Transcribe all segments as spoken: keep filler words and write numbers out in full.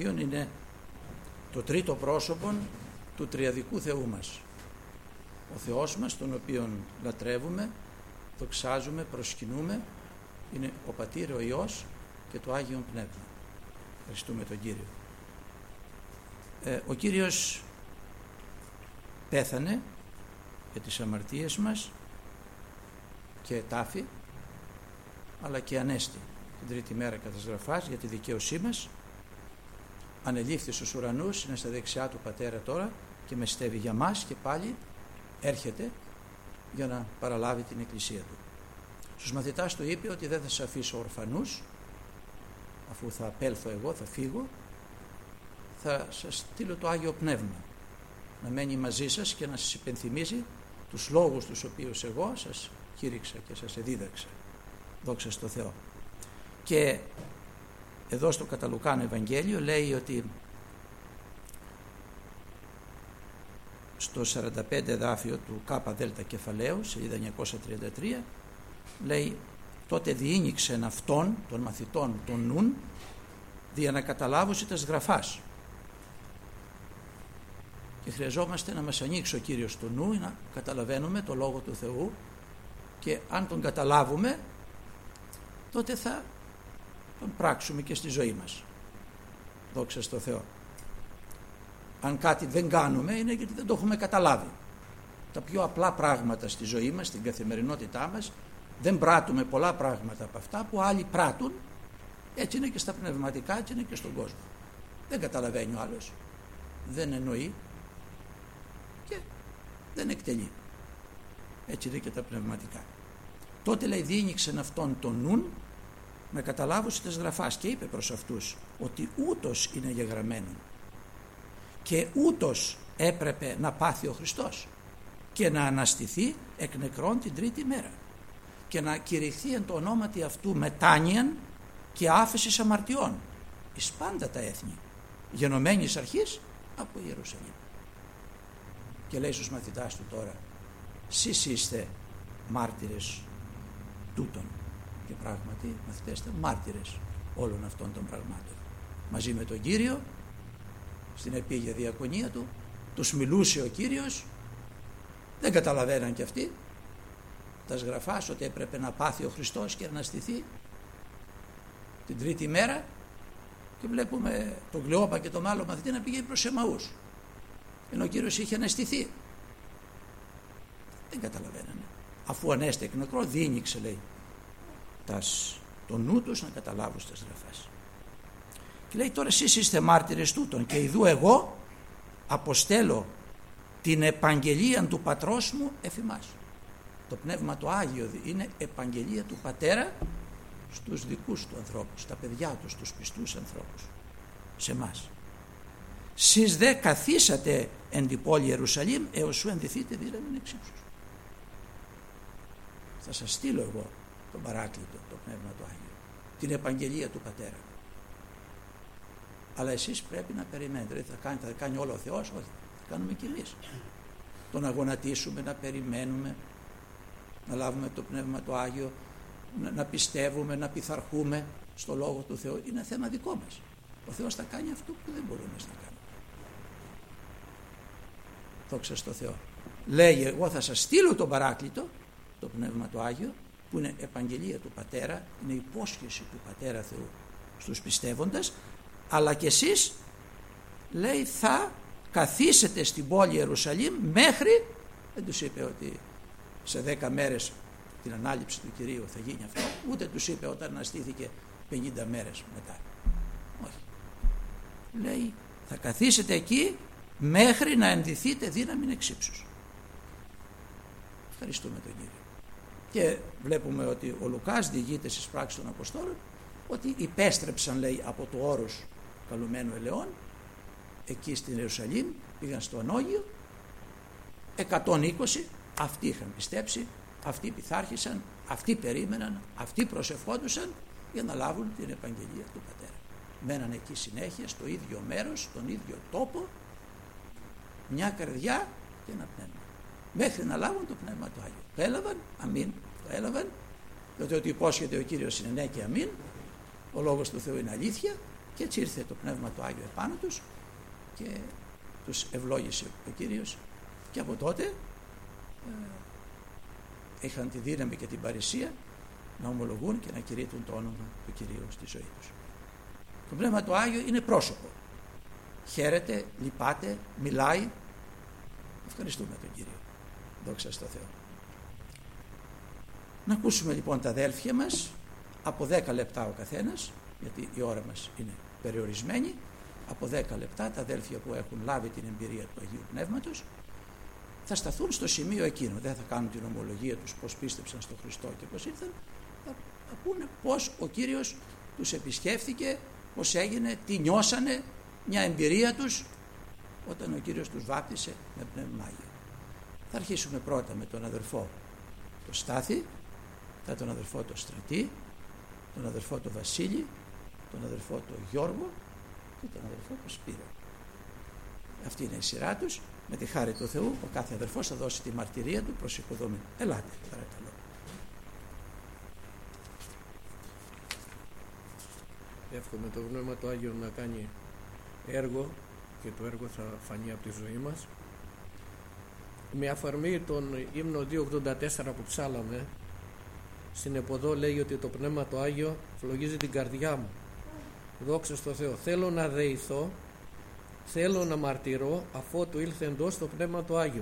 Άγιον είναι το τρίτο πρόσωπο του τριαδικού Θεού μας. Ο Θεός μας, τον οποίον λατρεύουμε, δοξάζουμε, προσκυνούμε, είναι ο Πατήρ, ο Υιός και το Άγιον Πνεύμα. Ευχαριστούμε τον Κύριο. Ε, ο Κύριος πέθανε για τις αμαρτίες μας και τάφη, αλλά και ανέστη την τρίτη μέρα κατά της γραφάς για τη δικαίωσή μας. Ανελήφθη στους ουρανούς, είναι στα δεξιά του Πατέρα τώρα και μεστεύει για μας και πάλι έρχεται για να παραλάβει την Εκκλησία του. Στους μαθητάς του είπε ότι δεν θα σας αφήσω ορφανούς, αφού θα απέλθω εγώ, θα φύγω, θα σας στείλω το Άγιο Πνεύμα να μένει μαζί σας και να σας υπενθυμίζει τους λόγους τους οποίους εγώ σας κήρυξα και σας εδίδαξα. Δόξα στο Θεό. Και εδώ στο κατά Λουκάν Ευαγγέλιο λέει ότι στο σαράντα πέντε εδάφιο του Κάπα Δέλτα κεφαλαίου, σελίδα εννιακόσια τριάντα τρία, λέει: τότε διήνυξεν αυτών των μαθητών των νουν δια να καταλάβουσι τας γραφάς. Και χρειαζόμαστε να μας ανοίξει ο Κύριος το νου, να καταλαβαίνουμε το Λόγο του Θεού, και αν τον καταλάβουμε τότε θα τον πράξουμε και στη ζωή μας. Δόξα στο Θεό. Αν κάτι δεν κάνουμε είναι γιατί δεν το έχουμε καταλάβει. Τα πιο απλά πράγματα στη ζωή μας, στην καθημερινότητά μας, δεν πράττουμε πολλά πράγματα από αυτά που άλλοι πράττουν. Έτσι είναι και στα πνευματικά, έτσι είναι και στον κόσμο. Δεν καταλαβαίνει ο άλλος, δεν εννοεί και δεν εκτελεί. Έτσι είναι και τα πνευματικά. Τότε λέει διήνυξεν αυτόν τον νουν να καταλάβουσι τας γραφάς, και είπε προς αυτούς ότι ούτως είναι γεγραμμένον και ούτως έπρεπε να πάθει ο Χριστός και να αναστηθεί εκ νεκρών την τρίτη μέρα και να κηρυχθεί εν το ονόματι αυτού μετάνοιαν και άφεσης αμαρτιών εις πάντα τα έθνη, γενομένης αρχής από Ιερουσαλήμ. Και λέει στους μαθητάς του τώρα: σεις είστε μάρτυρες τούτων. Και πράγματι μαθητές ήταν μάρτυρες όλων αυτών των πραγμάτων. Μαζί με τον Κύριο στην επίγεια διακονία του τους μιλούσε ο Κύριος, δεν καταλαβαίναν κι αυτοί τα γραφάς ότι έπρεπε να πάθει ο Χριστός και να αναστηθεί την τρίτη μέρα, και βλέπουμε τον Κλεόπα και τον άλλο μαθητή να πηγαίνει προς Εμαούς, ενώ ο Κύριος είχε αναστηθεί. Δεν καταλαβαίνανε. Αφού ανέστη εκ νεκρό, διήνυξε, λέει, τας, το νου τους να καταλάβουν στις γραφές. Και λέει τώρα εσείς είστε μάρτυρες τούτων, και ιδού εγώ αποστέλω την επαγγελία του πατρός μου εφ' ημάς. Το Πνεύμα το Άγιο είναι επαγγελία του Πατέρα στους δικούς του ανθρώπους, στα παιδιά του, στους πιστούς ανθρώπους, σε εμάς. Σεις δε καθίσατε εν την πόλη Ιερουσαλήμ έως σου ενδυθείτε δύναμη εξύψους. Θα σας στείλω εγώ τον Παράκλητο, το Πνεύμα το Άγιο, την επαγγελία του Πατέρα. Αλλά εσείς πρέπει να περιμένετε. Δηλαδή θα κάνει, θα κάνει όλο ο Θεός? Όχι, θα κάνουμε κι εμείς. Το να γονατίσουμε, να περιμένουμε, να λάβουμε το Πνεύμα το Άγιο, να, να πιστεύουμε, να πειθαρχούμε στο Λόγο του Θεού, είναι θέμα δικό μας. Ο Θεός θα κάνει αυτό που δεν μπορούμε να κάνουμε. Δόξα στο Θεό. Λέει: εγώ θα σας στείλω τον Παράκλητο, το Πνεύμα το Άγιο, που είναι επαγγελία του Πατέρα, είναι υπόσχεση του Πατέρα Θεού στους πιστεύοντες, αλλά και εσείς, λέει, θα καθίσετε στην πόλη Ιερουσαλήμ μέχρι, δεν τους είπε ότι σε δέκα μέρες την ανάληψη του Κυρίου θα γίνει αυτό, ούτε τους είπε όταν αναστήθηκε πενήντα μέρες μετά. Όχι. Λέει, θα καθίσετε εκεί μέχρι να ενδυθείτε δύναμη εξύψους. Ευχαριστούμε τον Κύριο. Και βλέπουμε ότι ο Λουκάς διηγείται στις πράξεις των Αποστόλων ότι υπέστρεψαν, λέει, από το όρος καλουμένου ελαιών εκεί στην Ιερουσαλήμ, πήγαν στο Ανώγειο, εκατόν είκοσι, αυτοί είχαν πιστέψει, αυτοί πειθάρχησαν, αυτοί περίμεναν, αυτοί προσευχόντουσαν για να λάβουν την επαγγελία του Πατέρα. Μέναν εκεί συνέχεια, στο ίδιο μέρος, στον ίδιο τόπο, μια καρδιά και ένα πνεύμα, μέχρι να λάβουν το Πνεύμα του Άγιο. Το έλαβαν, αμήν, το έλαβαν, διότι ότι υπόσχεται ο Κύριος είναι ναι και αμήν, ο Λόγος του Θεού είναι αλήθεια, Και έτσι ήρθε το Πνεύμα το Άγιο επάνω τους και τους ευλόγησε ο Κύριος, και από τότε ε, είχαν τη δύναμη και την παρησία να ομολογούν και να κηρύττουν το όνομα του Κυρίου στη ζωή τους. Το Πνεύμα το Άγιο είναι πρόσωπο. Χαίρεται, λυπάται, μιλάει. Ευχαριστούμε τον Κύριο. Δόξα στο Θεό. Να ακούσουμε λοιπόν τα αδέλφια μας από δέκα λεπτά ο καθένας, γιατί η ώρα μας είναι περιορισμένη. Από δέκα λεπτά τα αδέλφια που έχουν λάβει την εμπειρία του Αγίου Πνεύματος θα σταθούν στο σημείο εκείνο. Δεν θα κάνουν την ομολογία τους πώς πίστεψαν στον Χριστό και πώς ήρθαν. Θα, θα πούνε πώς ο Κύριος τους επισκέφθηκε, πώς έγινε, τι νιώσανε, μια εμπειρία τους όταν ο Κύριος τους βάπτισε με Πνεύμα Άγιο. Θα αρχίσουμε πρώτα με τον αδερφό το Στάθη, θα τον αδερφό το Στρατή, τον αδερφό το Βασίλη, τον αδερφό το Γιώργο και τον αδερφό το Σπύρο. Αυτή είναι η σειρά τους. Με τη χάρη του Θεού ο κάθε αδερφός θα δώσει τη μαρτυρία του προς οικοδομή. Ελάτε παρακαλώ. Εύχομαι το Πνεύμα το Άγιο να κάνει έργο, και το έργο θα φανεί από τη ζωή μας. Με αφορμή τον ύμνο δύο ογδόντα τέσσερα που ψάλαμε, στην εποδό λέει ότι το Πνεύμα το Άγιο φλογίζει την καρδιά μου. Δόξα στο Θεό. Θέλω να δεηθώ, θέλω να μαρτυρώ, αφότου ήλθε εντός το Πνεύμα το Άγιο.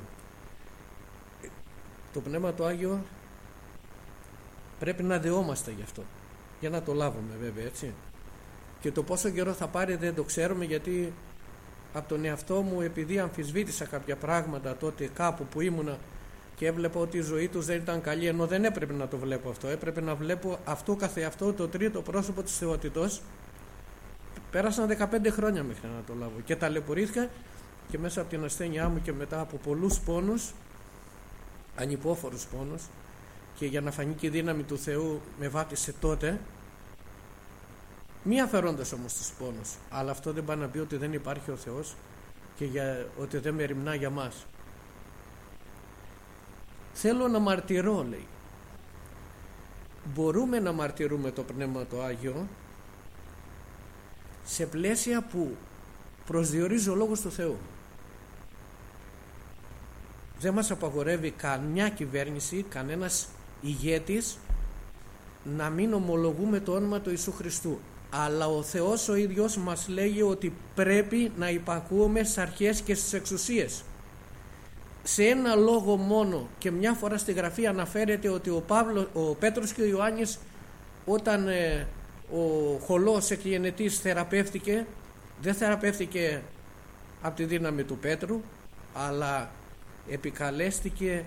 Το Πνεύμα το Άγιο πρέπει να δεόμαστε γι' αυτό, για να το λάβουμε βέβαια, έτσι. Και το πόσο καιρό θα πάρει δεν το ξέρουμε, γιατί από τον εαυτό μου, επειδή αμφισβήτησα κάποια πράγματα τότε κάπου που ήμουνα και έβλεπα ότι η ζωή τους δεν ήταν καλή, ενώ δεν έπρεπε να το βλέπω αυτό, έπρεπε να βλέπω αυτό καθεαυτό το τρίτο πρόσωπο της θεότητος. Πέρασαν δεκαπέντε χρόνια μέχρι να το λάβω και ταλαιπωρήθηκα, και μέσα από την ασθένειά μου και μετά από πολλούς πόνους, ανυπόφορους πόνους, και για να φανεί και η δύναμη του Θεού με βάπτισε τότε, μη αφαιρώντας όμως τους πόνους. Αλλά αυτό δεν πάει να πει ότι δεν υπάρχει ο Θεός και για, ότι δεν μεριμνά για μας. Θέλω να μαρτυρώ, λέει. Μπορούμε να μαρτυρούμε το Πνεύμα το Άγιο σε πλαίσια που προσδιορίζει ο Λόγος του Θεού. Δεν μας απαγορεύει καμιά κυβέρνηση, κανένας ηγέτης να μην ομολογούμε το όνομα του Ιησού Χριστού. Αλλά ο Θεός ο ίδιος μας λέγει ότι πρέπει να υπακούουμε στις αρχές και στις εξουσίες. Σε ένα λόγο μόνο και μια φορά στη Γραφή αναφέρεται ότι ο, Παύλος, ο Πέτρος και ο Ιωάννης, όταν ε, ο χολός εκγενετής θεραπεύτηκε, δεν θεραπεύτηκε από τη δύναμη του Πέτρου, αλλά επικαλέστηκε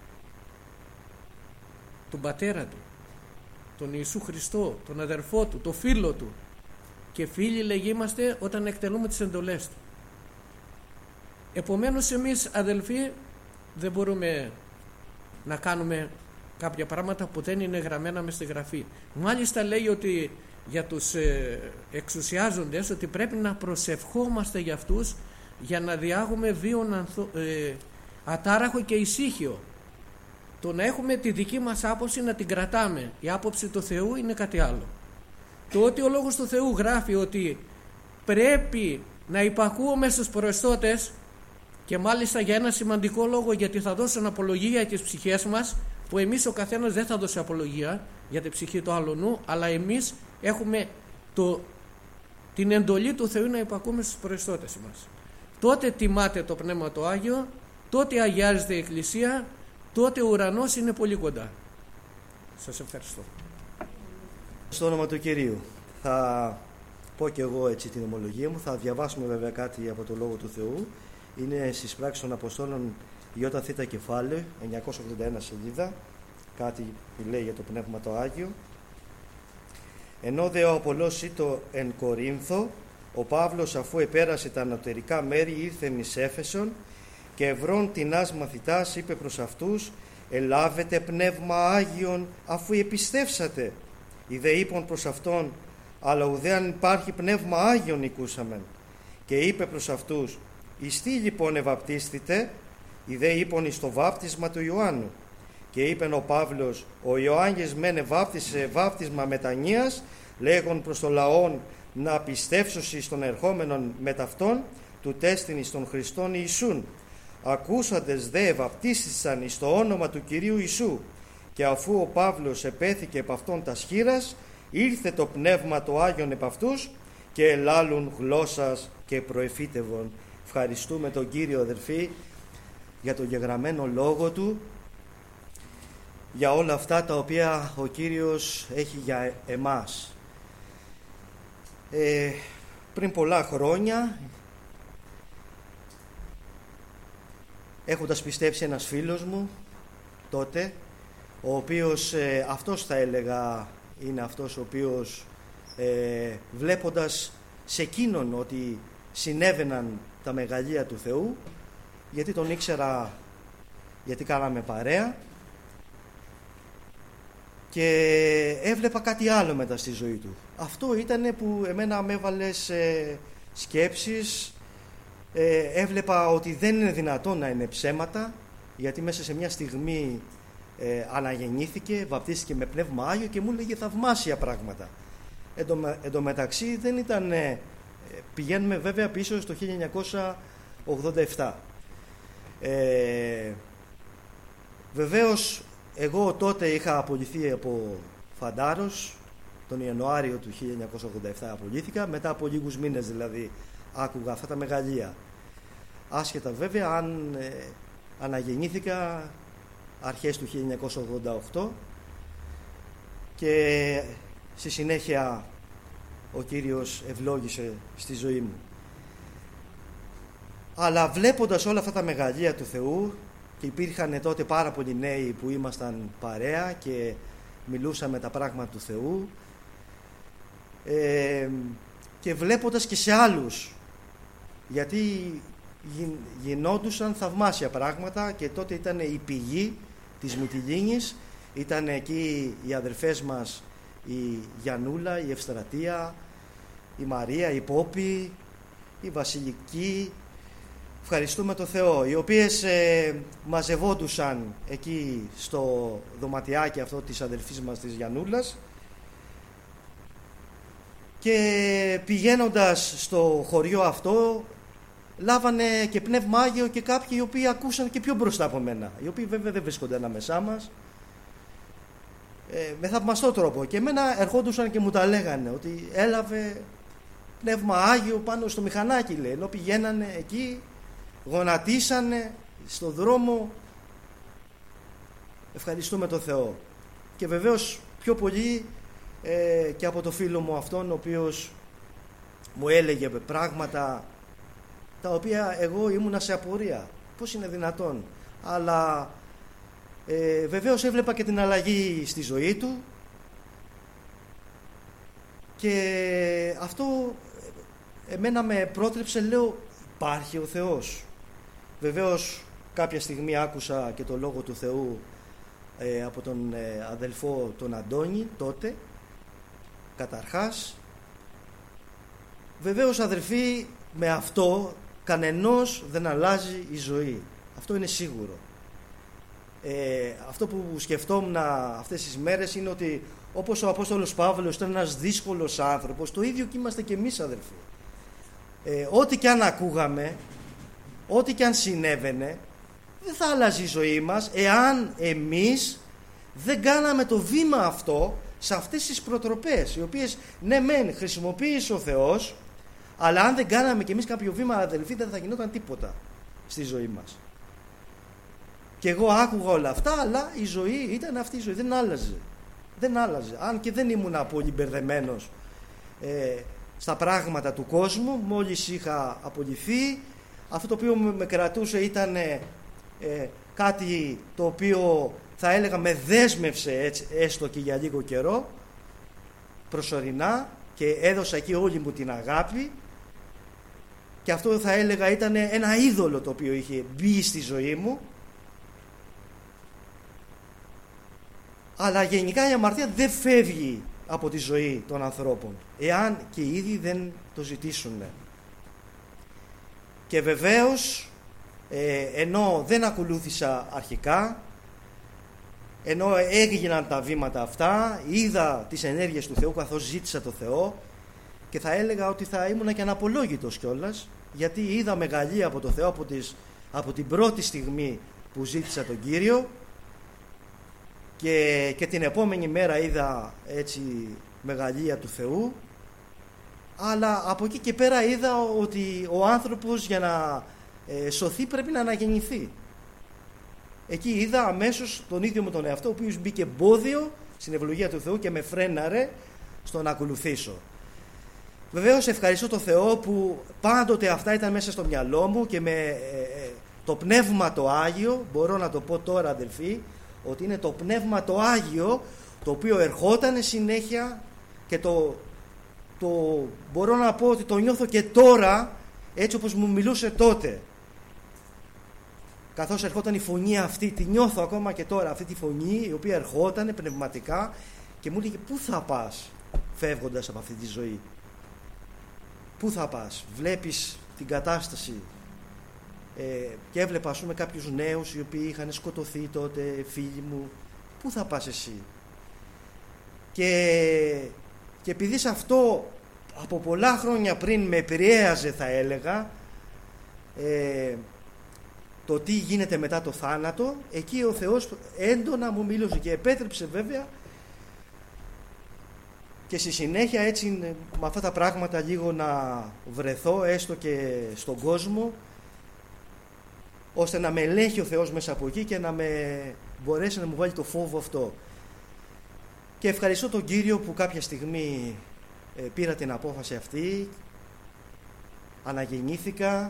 τον πατέρα του, τον Ιησού Χριστό, τον αδερφό του, τον φίλο του, και φίλοι λεγήμαστε όταν εκτελούμε τις εντολές του. Επομένως εμείς αδελφοί δεν μπορούμε να κάνουμε κάποια πράγματα που δεν είναι γραμμένα μες στη Γραφή. Μάλιστα λέει ότι για τους ε, εξουσιάζοντες ότι πρέπει να προσευχόμαστε για αυτούς για να διάγουμε βίον ανθο, ε, ατάραχο και ησύχιο. Το να έχουμε τη δική μας άποψη να την κρατάμε. Η άποψη του Θεού είναι κάτι άλλο. Το ότι ο Λόγος του Θεού γράφει ότι πρέπει να υπακούουμε στους προεστώτες, και μάλιστα για ένα σημαντικό λόγο, γιατί θα δώσουν απολογία για τις ψυχές μας, που εμείς ο καθένας δεν θα δώσει απολογία για την ψυχή του άλλου, αλλά εμείς έχουμε το, την εντολή του Θεού να υπακούμε στους προεστώτες μας. Τότε τιμάται το Πνεύμα το Άγιο, τότε αγιάζεται η Εκκλησία, τότε ο ουρανός είναι πολύ κοντά. Σας ευχαριστώ. Στο όνομα του Κυρίου θα πω και εγώ έτσι την ομολογία μου. Θα διαβάσουμε βέβαια κάτι από το Λόγο του Θεού. Είναι στις Πράξεις των Αποστόλων ΙΘ κεφάλαιο, εννιακόσια ογδόντα ένα σελίδα, κάτι που λέει για το Πνεύμα το Άγιο. Ενώ δε ο Απολλώς ήτο εν Κορίνθο, ο Παύλος, αφού επέρασε τα ανωτερικά μέρη, ήρθε εις Έφεσον, και ευρών τινάς μαθητάς είπε προς αυτούς: ελάβετε Πνεύμα Άγιον αφού επιστεύσατε. Οι δε είπαν προς αυτόν: αλλά ουδέ αν υπάρχει Πνεύμα Άγιον οικούσαμεν. Και είπε προς αυτούς: εις τι λοιπόν ευαπτίστητε? Οι δε είπαν εις το βάπτισμα του Ιωάννου. Και είπεν ο Παύλος: ο Ιωάννης μεν ευάπτισε βάπτισμα μετανοίας, λέγον προς το λαόν να πιστεύσουσι στον ερχόμενον μετ' αυτόν του τέστην εις των Χριστών Ιησούν. Ακούσαντες δε βαπτίστησαν εις το όνομα του Κυρίου Ιησού, και αφού ο Παύλος επέθηκε επ' αυτόν τας χείρας, ήρθε το Πνεύμα το Άγιον επ' αυτούς και ελάλουν γλώσσας και προεφήτευον. Ευχαριστούμε τον Κύριο, αδερφοί, για τον γεγραμμένο λόγο Του, για όλα αυτά τα οποία ο Κύριος έχει για εμάς. Ε, πριν πολλά χρόνια, έχοντας πιστέψει ένας φίλος μου τότε, ο οποίος ε, αυτός θα έλεγα είναι αυτός ο οποίος ε, βλέποντας σε εκείνον ότι συνέβαιναν τα μεγαλεία του Θεού, γιατί τον ήξερα, γιατί κάναμε παρέα, και έβλεπα κάτι άλλο μετά στη ζωή του. Αυτό ήταν που εμένα με έβαλε σε σκέψεις. ε, έβλεπα ότι δεν είναι δυνατόν να είναι ψέματα, γιατί μέσα σε μια στιγμή ε, αναγεννήθηκε, βαπτίστηκε με Πνεύμα Άγιο και μου έλεγε θαυμάσια πράγματα. Εν τω, εν τω μεταξύ δεν ήταν, ε, πηγαίνουμε βέβαια πίσω στο χίλια εννιακόσια ογδόντα επτά. ε, Βεβαίως εγώ τότε είχα απολυθεί από φαντάρος, τον Ιανουάριο του χίλια εννιακόσια ογδόντα επτά απολύθηκα, μετά από λίγους μήνες δηλαδή άκουγα αυτά τα μεγαλεία. Άσχετα βέβαια αν ε, αναγεννήθηκα αρχές του χίλια εννιακόσια ογδόντα οκτώ και στη συνέχεια ο Κύριος ευλόγησε στη ζωή μου. Αλλά βλέποντας όλα αυτά τα μεγαλεία του Θεού, και υπήρχαν τότε πάρα πολλοί νέοι που ήμασταν παρέα και μιλούσαμε τα πράγματα του Θεού, ε, και βλέποντας και σε άλλους, γιατί γινόντουσαν θαυμάσια πράγματα, και τότε ήταν η πηγή της Μυτιλήνης, ήταν εκεί οι αδερφές μας, η Γιαννούλα, η Ευστρατεία, η Μαρία, η Πόπη, η Βασιλική, ευχαριστούμε το Θεό, οι οποίες ε, μαζευόντουσαν εκεί στο δωματιάκι αυτό της αδελφής μας της Γιαννούλας, και πηγαίνοντας στο χωριό αυτό λάβανε και Πνεύμα Άγιο και κάποιοι οι οποίοι ακούσαν και πιο μπροστά από μένα, οι οποίοι βέβαια δεν βρίσκονται ανάμεσά μας, ε, με θαυμαστό τρόπο, και εμένα ερχόντουσαν και μου τα λέγανε ότι έλαβε Πνεύμα Άγιο πάνω στο μηχανάκι, λέει, ενώ πηγαίνανε εκεί, γονατίσανε στο δρόμο. Ευχαριστούμε τον Θεό. Και βεβαίως πιο πολύ ε, και από το φίλο μου αυτόν, ο οποίος μου έλεγε πράγματα τα οποία εγώ ήμουνα σε απορία, πώς είναι δυνατόν, αλλά ε, βεβαίως έβλεπα και την αλλαγή στη ζωή του, και αυτό εμένα με πρότρεψε, λέω, υπάρχει ο Θεός. Βεβαίως κάποια στιγμή άκουσα και το Λόγο του Θεού ε, από τον ε, αδελφό τον Αντώνη τότε, καταρχάς. Βεβαίως, αδελφοί, με αυτό κανενός δεν αλλάζει η ζωή, αυτό είναι σίγουρο. ε, αυτό που σκεφτόμουν αυτές τις μέρες είναι ότι όπως ο Απόστολος Παύλος ήταν ένας δύσκολος άνθρωπος, το ίδιο και είμαστε και εμείς, αδελφοί. ε, ό,τι και αν ακούγαμε, ό,τι και αν συνέβαινε, δεν θα άλλαζε η ζωή μας εάν εμείς δεν κάναμε το βήμα αυτό σε αυτές τις προτροπές, οι οποίες ναι μεν χρησιμοποίησε ο Θεός, αλλά αν δεν κάναμε κι εμείς κάποιο βήμα, αδελφοί, δεν θα γινόταν τίποτα στη ζωή μας. Και εγώ άκουγα όλα αυτά, αλλά η ζωή ήταν αυτή η ζωή, δεν άλλαζε. Δεν άλλαζε. Αν και δεν ήμουν πολύ μπερδεμένος ε, στα πράγματα του κόσμου, μόλις είχα απολυθεί, αυτό το οποίο με κρατούσε ήταν ε, κάτι το οποίο θα έλεγα με δέσμευσε, έτσι, έστω και για λίγο καιρό, προσωρινά, και έδωσα εκεί όλη μου την αγάπη, και αυτό θα έλεγα ήταν ένα είδωλο το οποίο είχε μπει στη ζωή μου. Αλλά γενικά η αμαρτία δεν φεύγει από τη ζωή των ανθρώπων εάν και οι ίδιοι δεν το ζητήσουν. Και βεβαίως ε, ενώ δεν ακολούθησα αρχικά, ενώ έγιναν τα βήματα αυτά, είδα τις ενέργειες του Θεού καθώς ζήτησα το Θεό, και θα έλεγα ότι θα ήμουνα και αναπολόγητος κιόλας, γιατί είδα μεγαλεία από το Θεό από, τις, από την πρώτη στιγμή που ζήτησα τον Κύριο, και, και την επόμενη μέρα είδα έτσι μεγαλεία του Θεού, αλλά από εκεί και πέρα είδα ότι ο άνθρωπος για να ε, σωθεί πρέπει να αναγεννηθεί. Εκεί είδα αμέσως τον ίδιο μου τον εαυτό, ο οποίος μπήκε εμπόδιο στην ευλογία του Θεού και με φρέναρε στο να ακολουθήσω. Βεβαίως ευχαριστώ τον Θεό που πάντοτε αυτά ήταν μέσα στο μυαλό μου, και με ε, το Πνεύμα το Άγιο, μπορώ να το πω τώρα αδελφοί, ότι είναι το Πνεύμα το Άγιο το οποίο ερχόταν συνέχεια, και το, το μπορώ να πω ότι το νιώθω και τώρα έτσι όπως μου μιλούσε τότε. Καθώς ερχόταν η φωνή αυτή, τη νιώθω ακόμα και τώρα, αυτή τη φωνή η οποία ερχόταν πνευματικά και μου έλεγε πού θα πας φεύγοντας από αυτή τη ζωή, πού θα πας, βλέπεις την κατάσταση. Ε, και έβλεπα ας πούμε κάποιους νέους οι οποίοι είχαν σκοτωθεί τότε, φίλοι μου, πού θα πας εσύ. Και, και επειδή σε αυτό από πολλά χρόνια πριν με επηρέαζε, θα έλεγα, ε, το τι γίνεται μετά το θάνατο, εκεί ο Θεός έντονα μου μίλησε και επέτρεψε βέβαια και στη συνέχεια έτσι με αυτά τα πράγματα λίγο να βρεθώ έστω και στον κόσμο, ώστε να με ελέγχει ο Θεός μέσα από εκεί και να με μπορέσει να μου βάλει το φόβο αυτό. Και ευχαριστώ τον Κύριο που κάποια στιγμή ε, πήρα την απόφαση αυτή, αναγεννήθηκα,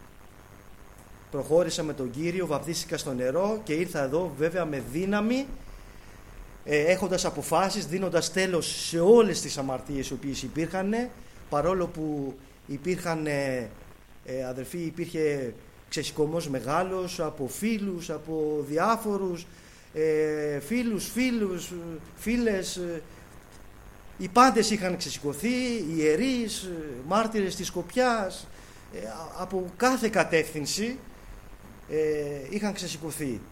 προχώρησα με τον Κύριο, βαπτίστηκα στο νερό και ήρθα εδώ βέβαια με δύναμη, ε, έχοντας αποφάσεις, δίνοντας τέλος σε όλες τις αμαρτίες οι οποίες υπήρχαν, παρόλο που υπήρχαν ε, ε, αδερφοί, υπήρχε ξεσηκωμός μεγάλος από φίλους, από διάφορους ε, φίλους, φίλους, φίλες, ε, οι πάντες είχαν ξεσηκωθεί, οι ιερείς, ε, μάρτυρες της Σκοπιάς, ε, από κάθε κατεύθυνση ε, είχαν ξεσηκωθεί.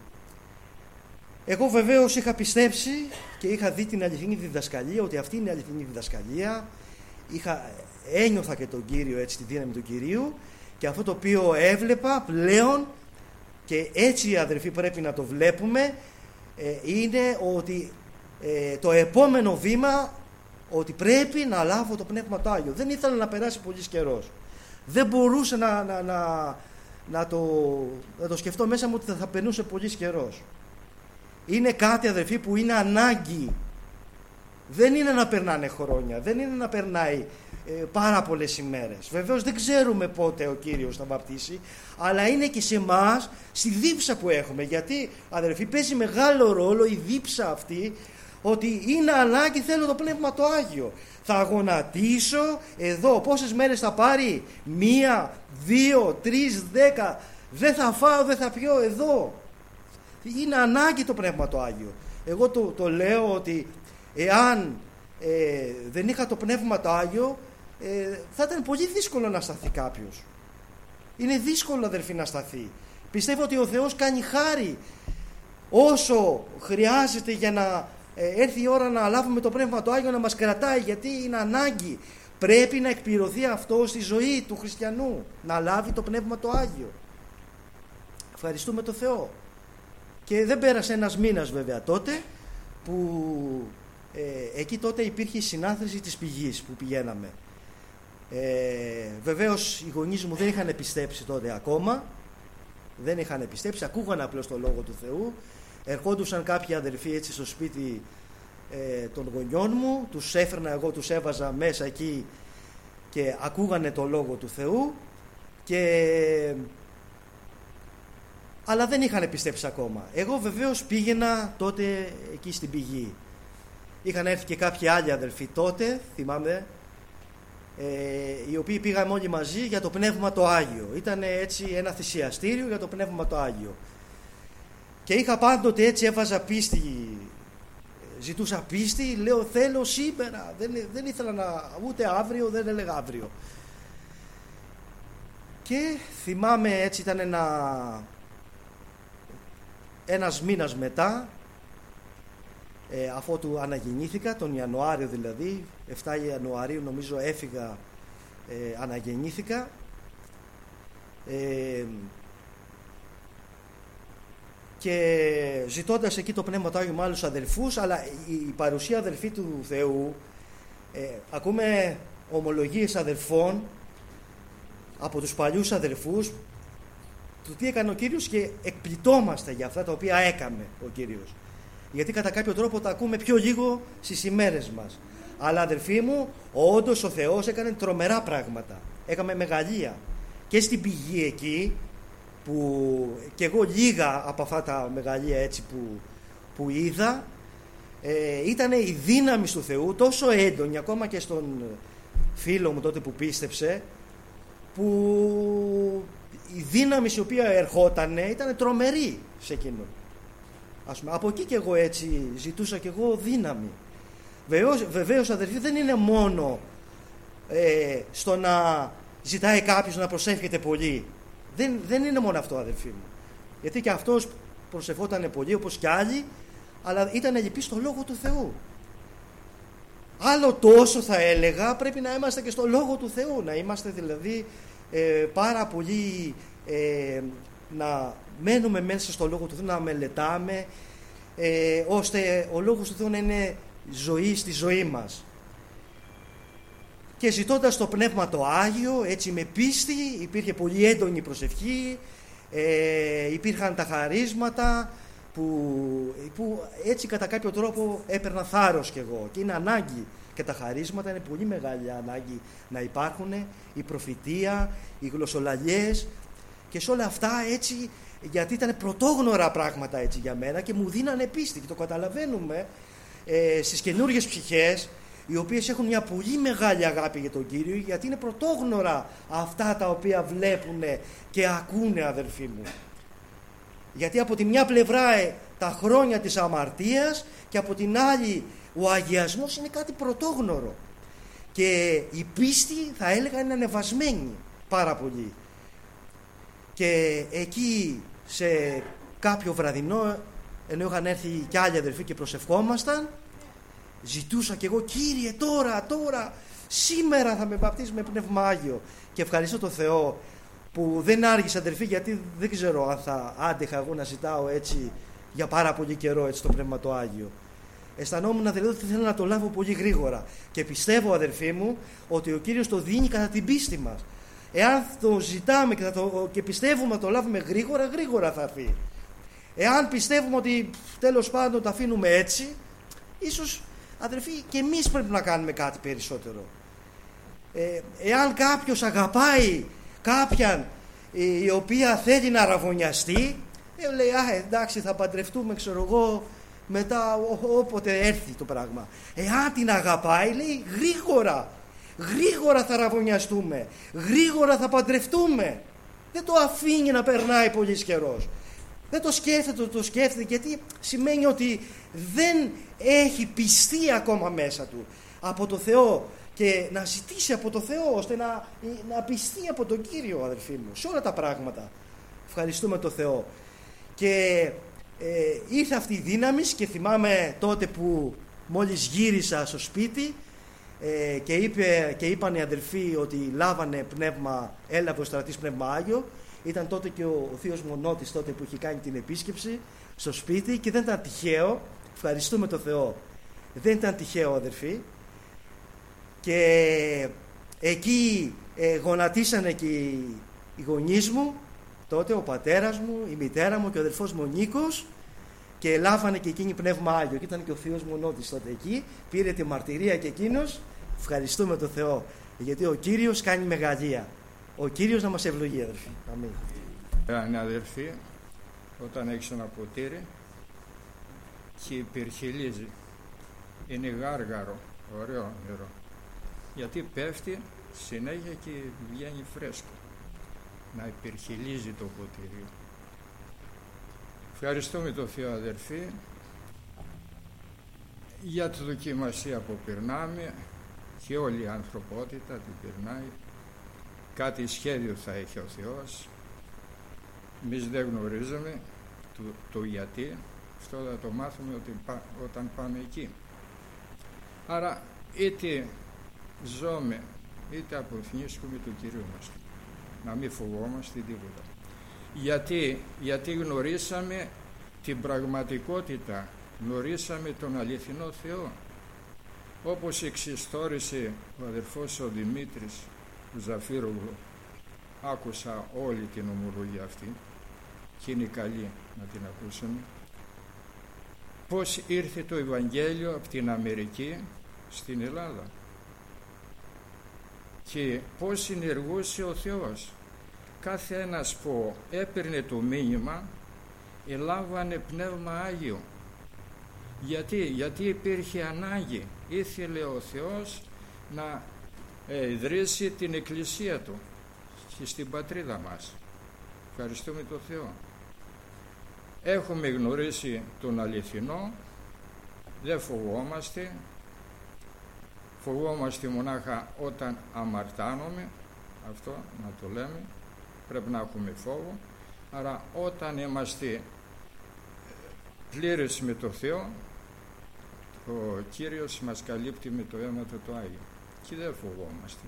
Εγώ βεβαίως είχα πιστέψει και είχα δει την αληθινή διδασκαλία, ότι αυτή είναι η αληθινή διδασκαλία. Είχα, ένιωθα και τον Κύριο, έτσι, τη δύναμη του Κυρίου, και αυτό το οποίο έβλεπα πλέον, και έτσι αδερφοί πρέπει να το βλέπουμε, ε, είναι ότι ε, το επόμενο βήμα, ότι πρέπει να λάβω το Πνεύμα το Άγιο. Δεν ήθελα να περάσει πολύς καιρός. Δεν μπορούσα να, να, να, να, το, να το σκεφτώ μέσα μου ότι θα περνούσε πολύς καιρός. Είναι κάτι αδερφοί που είναι ανάγκη. Δεν είναι να περνάνε χρόνια, δεν είναι να περνάει ε, πάρα πολλές ημέρες. Βεβαίως δεν ξέρουμε πότε ο Κύριος θα βαπτίσει, αλλά είναι και σε εμάς στη δίψα που έχουμε. Γιατί αδερφοί παίζει μεγάλο ρόλο η δίψα αυτή, ότι είναι ανάγκη, θέλω το Πνεύμα το Άγιο. Θα αγωνατίσω εδώ, πόσες μέρες θα πάρει, μία, δύο, τρεις, δέκα, δεν θα φάω, δεν θα πιω εδώ. Είναι ανάγκη το Πνεύμα το Άγιο. Εγώ το, το λέω ότι εάν ε, δεν είχα το Πνεύμα το Άγιο, ε, θα ήταν πολύ δύσκολο να σταθεί κάποιος. Είναι δύσκολο αδερφοί να σταθεί. Πιστεύω ότι ο Θεός κάνει χάρη όσο χρειάζεται για να ε, έρθει η ώρα να λάβουμε το Πνεύμα το Άγιο να μας κρατάει, γιατί είναι ανάγκη. Πρέπει να εκπληρωθεί αυτό στη ζωή του χριστιανού, να λάβει το Πνεύμα το Άγιο. Ευχαριστούμε τον Θεό. Και δεν πέρασε ένας μήνας βέβαια τότε που ε, εκεί τότε υπήρχε η συνάθρηση της πηγής που πηγαίναμε. Ε, βεβαίως οι γονείς μου δεν είχαν πιστέψει τότε ακόμα, δεν είχαν πιστέψει, ακούγαν απλώς το Λόγο του Θεού. Ερχόντουσαν κάποιοι αδερφοί έτσι στο σπίτι ε, των γονιών μου, τους έφερνα εγώ, τους έβαζα μέσα εκεί και ακούγανε το Λόγο του Θεού, και αλλά δεν είχαν πιστέψει ακόμα. Εγώ βεβαίως πήγαινα τότε εκεί στην πηγή. Είχαν έρθει και κάποιοι άλλοι αδελφοί τότε, θυμάμαι, ε, οι οποίοι πήγαμε όλοι μαζί για το Πνεύμα το Άγιο. Ήταν έτσι ένα θυσιαστήριο για το Πνεύμα το Άγιο. Και είχα πάντοτε έτσι, έβαζα πίστη, ζητούσα πίστη, λέω θέλω σήμερα, δεν, δεν ήθελα να, ούτε αύριο, δεν έλεγα αύριο. Και θυμάμαι έτσι ήταν ένα... ένας μήνας μετά ε, αφότου αναγεννήθηκα, τον Ιανουάριο δηλαδή, εφτά Ιανουαρίου νομίζω έφυγα, ε, αναγεννήθηκα. Ε, και ζητώντας εκεί το Πνεύμα του Άγιου με άλλους αδελφούς, αλλά η, η παρουσία αδελφή του Θεού, ε, ακούμε ομολογίες αδελφών από τους παλιούς αδελφούς του τι έκανε ο Κύριος και εκπλητόμαστε για αυτά τα οποία έκανε ο Κύριος, γιατί κατά κάποιο τρόπο τα ακούμε πιο λίγο στις ημέρες μας. Αλλά αδελφοί μου, όντως ο Θεός έκανε τρομερά πράγματα, έκαμε μεγαλεία και στην πηγή εκεί, που και εγώ λίγα από αυτά τα μεγαλεία έτσι που, που είδα, ε, ήταν η δύναμη του Θεού τόσο έντονη, ακόμα και στον φίλο μου τότε που πίστεψε, που η δύναμη η οποία ερχόταν ήταν τρομερή σε εκείνο. Ας πούμε, από εκεί και εγώ έτσι ζητούσα και εγώ δύναμη. Βεβαίως, βεβαίως αδερφοί, δεν είναι μόνο ε, στο να ζητάει κάποιος να προσεύχεται πολύ. Δεν, δεν είναι μόνο αυτό, αδελφοί μου. Γιατί και αυτός προσευχόταν πολύ όπως και άλλοι, αλλά ήταν ελλειπής στο Λόγο του Θεού. Άλλο τόσο θα έλεγα πρέπει να είμαστε και στο Λόγο του Θεού. Να είμαστε δηλαδή ε, πάρα πολύ ε, να μένουμε μέσα στο Λόγο του Θεού, να μελετάμε, ε, ώστε ο Λόγος του Θεού να είναι ζωή στη ζωή μας. Και ζητώντας το Πνεύμα το Άγιο, έτσι με πίστη, υπήρχε πολύ έντονη προσευχή, ε, υπήρχαν τα χαρίσματα που, που έτσι κατά κάποιο τρόπο έπαιρνα θάρρος κι εγώ. Και είναι ανάγκη και τα χαρίσματα, είναι πολύ μεγάλη ανάγκη να υπάρχουν, η προφητεία, οι γλωσσολαλιές και σε όλα αυτά έτσι, γιατί ήταν πρωτόγνωρα πράγματα έτσι για μένα και μου δίνανε πίστη και το καταλαβαίνουμε ε, στις καινούργιες ψυχές, οι οποίες έχουν μια πολύ μεγάλη αγάπη για τον Κύριο, γιατί είναι πρωτόγνωρα αυτά τα οποία βλέπουν και ακούνε, αδερφοί μου. Γιατί από τη μια πλευρά ε, τα χρόνια της αμαρτίας και από την άλλη ο αγιασμός είναι κάτι πρωτόγνωρο. Και η πίστη θα έλεγα είναι ανεβασμένη πάρα πολύ. Και εκεί σε κάποιο βραδινό, ενώ είχαν έρθει κι άλλοι αδερφοί και προσευχόμασταν, ζητούσα κι εγώ, Κύριε, τώρα, τώρα, σήμερα θα με βαπτίσει με Πνεύμα Άγιο. Και ευχαριστώ τον Θεό που δεν άργησε, αδερφοί, γιατί δεν ξέρω αν θα άντεχα εγώ να ζητάω έτσι για πάρα πολύ καιρό έτσι το Πνεύμα το Άγιο. Αισθανόμουν δηλαδή ότι θέλω να το λάβω πολύ γρήγορα. Και πιστεύω, αδερφοί μου, ότι ο Κύριος το δίνει κατά την πίστη μας. Εάν το ζητάμε και, θα το, και πιστεύουμε να το λάβουμε γρήγορα, γρήγορα θα έρθει. Εάν πιστεύουμε ότι τέλος πάντων το αφήνουμε έτσι, ίσως, αδερφοί, και εμείς πρέπει να κάνουμε κάτι περισσότερο. Ε, εάν κάποιος αγαπάει κάποιαν η οποία θέλει να αραβωνιαστεί, ε, λέει, α, εντάξει, θα παντρευτούμε, ξέρω εγώ, μετά ό, όποτε έρθει το πράγμα. Εάν την αγαπάει, λέει, γρήγορα, γρήγορα θα αραβωνιαστούμε, γρήγορα θα παντρευτούμε. Δεν το αφήνει να περνάει πολύς καιρός. Δεν το σκέφτεται, το σκέφτεται, γιατί σημαίνει ότι δεν έχει πιστεί ακόμα μέσα του από το Θεό και να ζητήσει από το Θεό ώστε να, να πιστεί από τον Κύριο, αδελφοί μου, σε όλα τα πράγματα. Ευχαριστούμε τον Θεό. Και ε, ήρθε αυτή η δύναμη και θυμάμαι τότε που μόλις γύρισα στο σπίτι ε, και, είπε, και είπαν οι αδελφοί ότι λάβανε πνεύμα, έλαβε ο στρατής Πνεύμα Άγιο. Ήταν τότε και ο, ο θείος Μονότης τότε που είχε κάνει την επίσκεψη στο σπίτι και δεν ήταν τυχαίο. Ευχαριστούμε τον Θεό. Δεν ήταν τυχαίο, αδερφοί. Και εκεί ε, γονατίσανε και οι, οι γονείς μου τότε, ο πατέρας μου, η μητέρα μου και ο αδελφός μου ο Νίκος, και λάβανε και εκείνη Πνεύμα Άγιο και ήταν και ο θείος Μονότης τότε εκεί, πήρε τη μαρτυρία και εκείνος. Ευχαριστούμε τον Θεό, γιατί ο Κύριος κάνει μεγαλεία. Ο Κύριος να μας ευλογεί, αδερφοί. Αμήν. Εάν αδερφοί, όταν έχεις ένα ποτήρι και υπερχειλίζει, είναι γάργαρο, ωραίο νερό, γιατί πέφτει συνέχεια και βγαίνει φρέσκο. Να υπερχειλίζει το ποτήρι. Ευχαριστούμε τον Θεό, αδερφοί, για τη δοκιμασία που περνάμε, και όλη η ανθρωπότητα την περνάει. Κάτι σχέδιο θα έχει ο Θεός. Εμείς δεν γνωρίζουμε το, το γιατί, Αυτό θα το μάθουμε ότι, όταν πάμε εκεί. Άρα είτε ζώμε είτε αποθνίσκουμε του Κυρίου μας, να μην φοβόμαστε τίποτα. Γιατί, γιατί γνωρίσαμε την πραγματικότητα, γνωρίσαμε τον αληθινό Θεό. Όπως εξιστόρισε ο αδερφός ο Δημήτρης του Ζαφύρογλου, άκουσα όλη την ομολογία αυτή και είναι καλή να την ακούσουμε, πώς ήρθε το Ευαγγέλιο από την Αμερική στην Ελλάδα και πώς συνεργούσε ο Θεός. Κάθε ένας που έπαιρνε το μήνυμα ελάβανε Πνεύμα Άγιο. Γιατί, γιατί υπήρχε ανάγκη, ήθελε ο Θεός να ε, ιδρύσει την Εκκλησία Του και στην πατρίδα μας. Ευχαριστούμε τον Θεό. Έχουμε γνωρίσει τον αληθινό, δεν φοβόμαστε, φοβόμαστε μονάχα όταν αμαρτάνομαι, αυτό να το λέμε, πρέπει να έχουμε φόβο, άρα όταν είμαστε πλήρες με το Θεό, ο Κύριος μας καλύπτει με το αίμα του το Άγιο και δεν φοβόμαστε.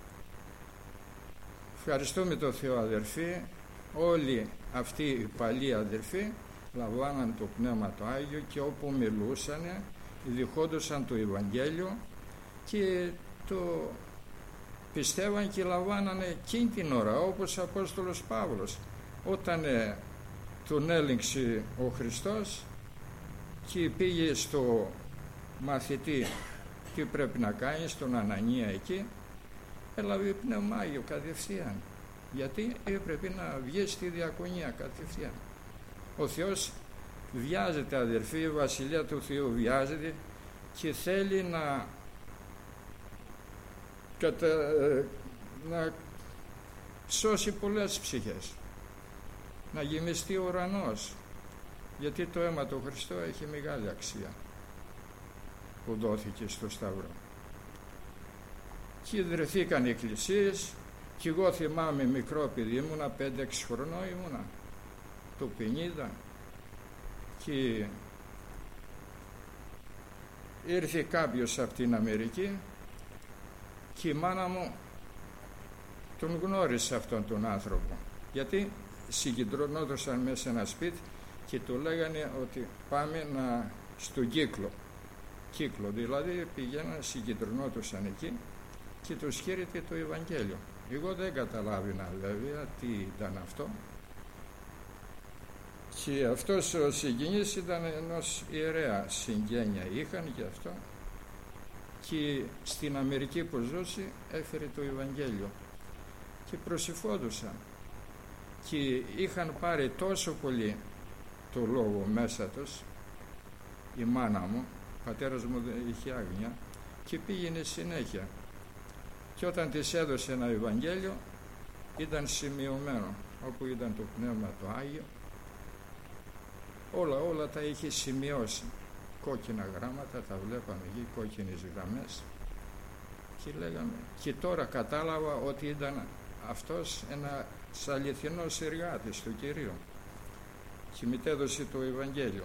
Ευχαριστούμε τον Θεό αδερφοί, όλοι αυτοί οι παλιοί αδερφοί λαμβάναν το Πνεύμα το Άγιο και όπου μιλούσαν διχόντουσαν το Ευαγγέλιο και το πιστεύαν και λαμβάνανε εκείνη την ώρα, όπως ο Απόστολος Παύλος όταν ε, τον έλεγξε ο Χριστός και πήγε στο μαθητή τι πρέπει να κάνει, στον Ανανία εκεί, έλαβε Πνεύμα Άγιο κατευθείαν, γιατί έπρεπε να βγει στη διακονία κατευθείαν. Ο Θεός βιάζεται αδερφοί, η Βασιλεία του Θεού βιάζεται και θέλει να κατα... να σώσει πολλές ψυχές, να γεμιστεί ο ουρανός, γιατί το αίμα του Χριστού έχει μεγάλη αξία που δόθηκε στο Σταυρό. Και ιδρυθήκαν οι εκκλησίες και εγώ θυμάμαι μικρό παιδί ήμουνα, πέντε έξι χρονών ήμουνα, το πενήντα, και ήρθε κάποιος από την Αμερική και η μάνα μου τον γνώρισε αυτόν τον άνθρωπο, γιατί συγκεντρωνόντουσαν μέσα σε ένα σπίτι και του λέγανε ότι πάμε να, στον κύκλο κύκλο δηλαδή πηγαίναν, συγκεντρωνόντουσαν εκεί και τους χαίρεται το Ευαγγέλιο. Εγώ δεν καταλάβαινα βέβαια τι ήταν αυτό, και αυτός ο συγγενής ήταν ενός ιερέα συγγένεια είχαν και αυτό, και στην Αμερική που ζούσε έφερε το Ευαγγέλιο και προσευχόντουσαν και είχαν πάρει τόσο πολύ το λόγο μέσα τους. Η μάνα μου, ο πατέρας μου είχε άγνοια και πήγαινε συνέχεια, και όταν της έδωσε ένα Ευαγγέλιο ήταν σημειωμένο όπου ήταν το Πνεύμα το Άγιο, όλα όλα τα είχε σημειώσει, κόκκινα γράμματα τα βλέπαμε εκεί, κόκκινες γραμμές, και λέγαμε, και τώρα κατάλαβα ότι ήταν αυτός ένας αληθινός εργάτης του Κυρίου και μετέδωσε το Ευαγγέλιο.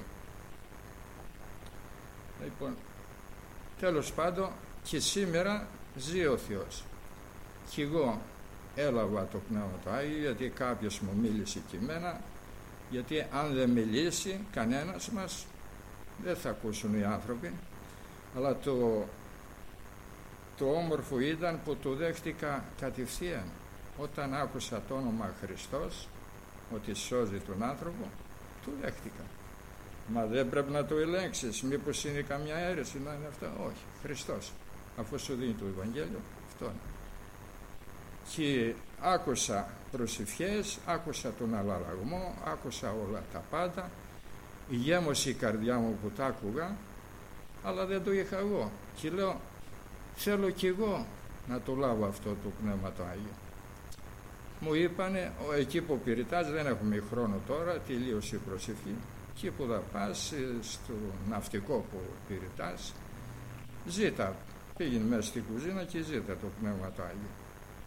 Λοιπόν, τέλος πάντων, και σήμερα ζει ο Θεός και εγώ έλαβα το Πνεύμα το Άγιο, γιατί κάποιος μου μίλησε και εμένα, γιατί αν δεν μιλήσει κανένας μας δεν θα ακούσουν οι άνθρωποι, αλλά το, το όμορφο ήταν που το δέχτηκα κατευθείαν όταν άκουσα το όνομα Χριστός, ότι σώζει τον άνθρωπο, το δέχτηκα. Μα δεν πρέπει να το ελέγξεις, μήπως είναι καμιά αίρεση να είναι αυτά? Όχι, Χριστός, αφού σου δίνει το Ευαγγέλιο, αυτό είναι. Και άκουσα προσευχές, άκουσα τον αλλαλαγμό, άκουσα όλα τα πάντα, γέμωσε η καρδιά μου που τα άκουγα, αλλά δεν το είχα εγώ, και λέω θέλω κι εγώ να το λάβω αυτό το Πνεύμα το Άγιο. Μου είπανε, εκεί που πυρητάς, δεν έχουμε χρόνο τώρα, τελείωσε η προσευχή, εκεί που θα πας στο ναυτικό που πυρητάς, ζήτα, πήγαινε μέσα στη κουζίνα και ζήτα το Πνεύμα το Άγιο.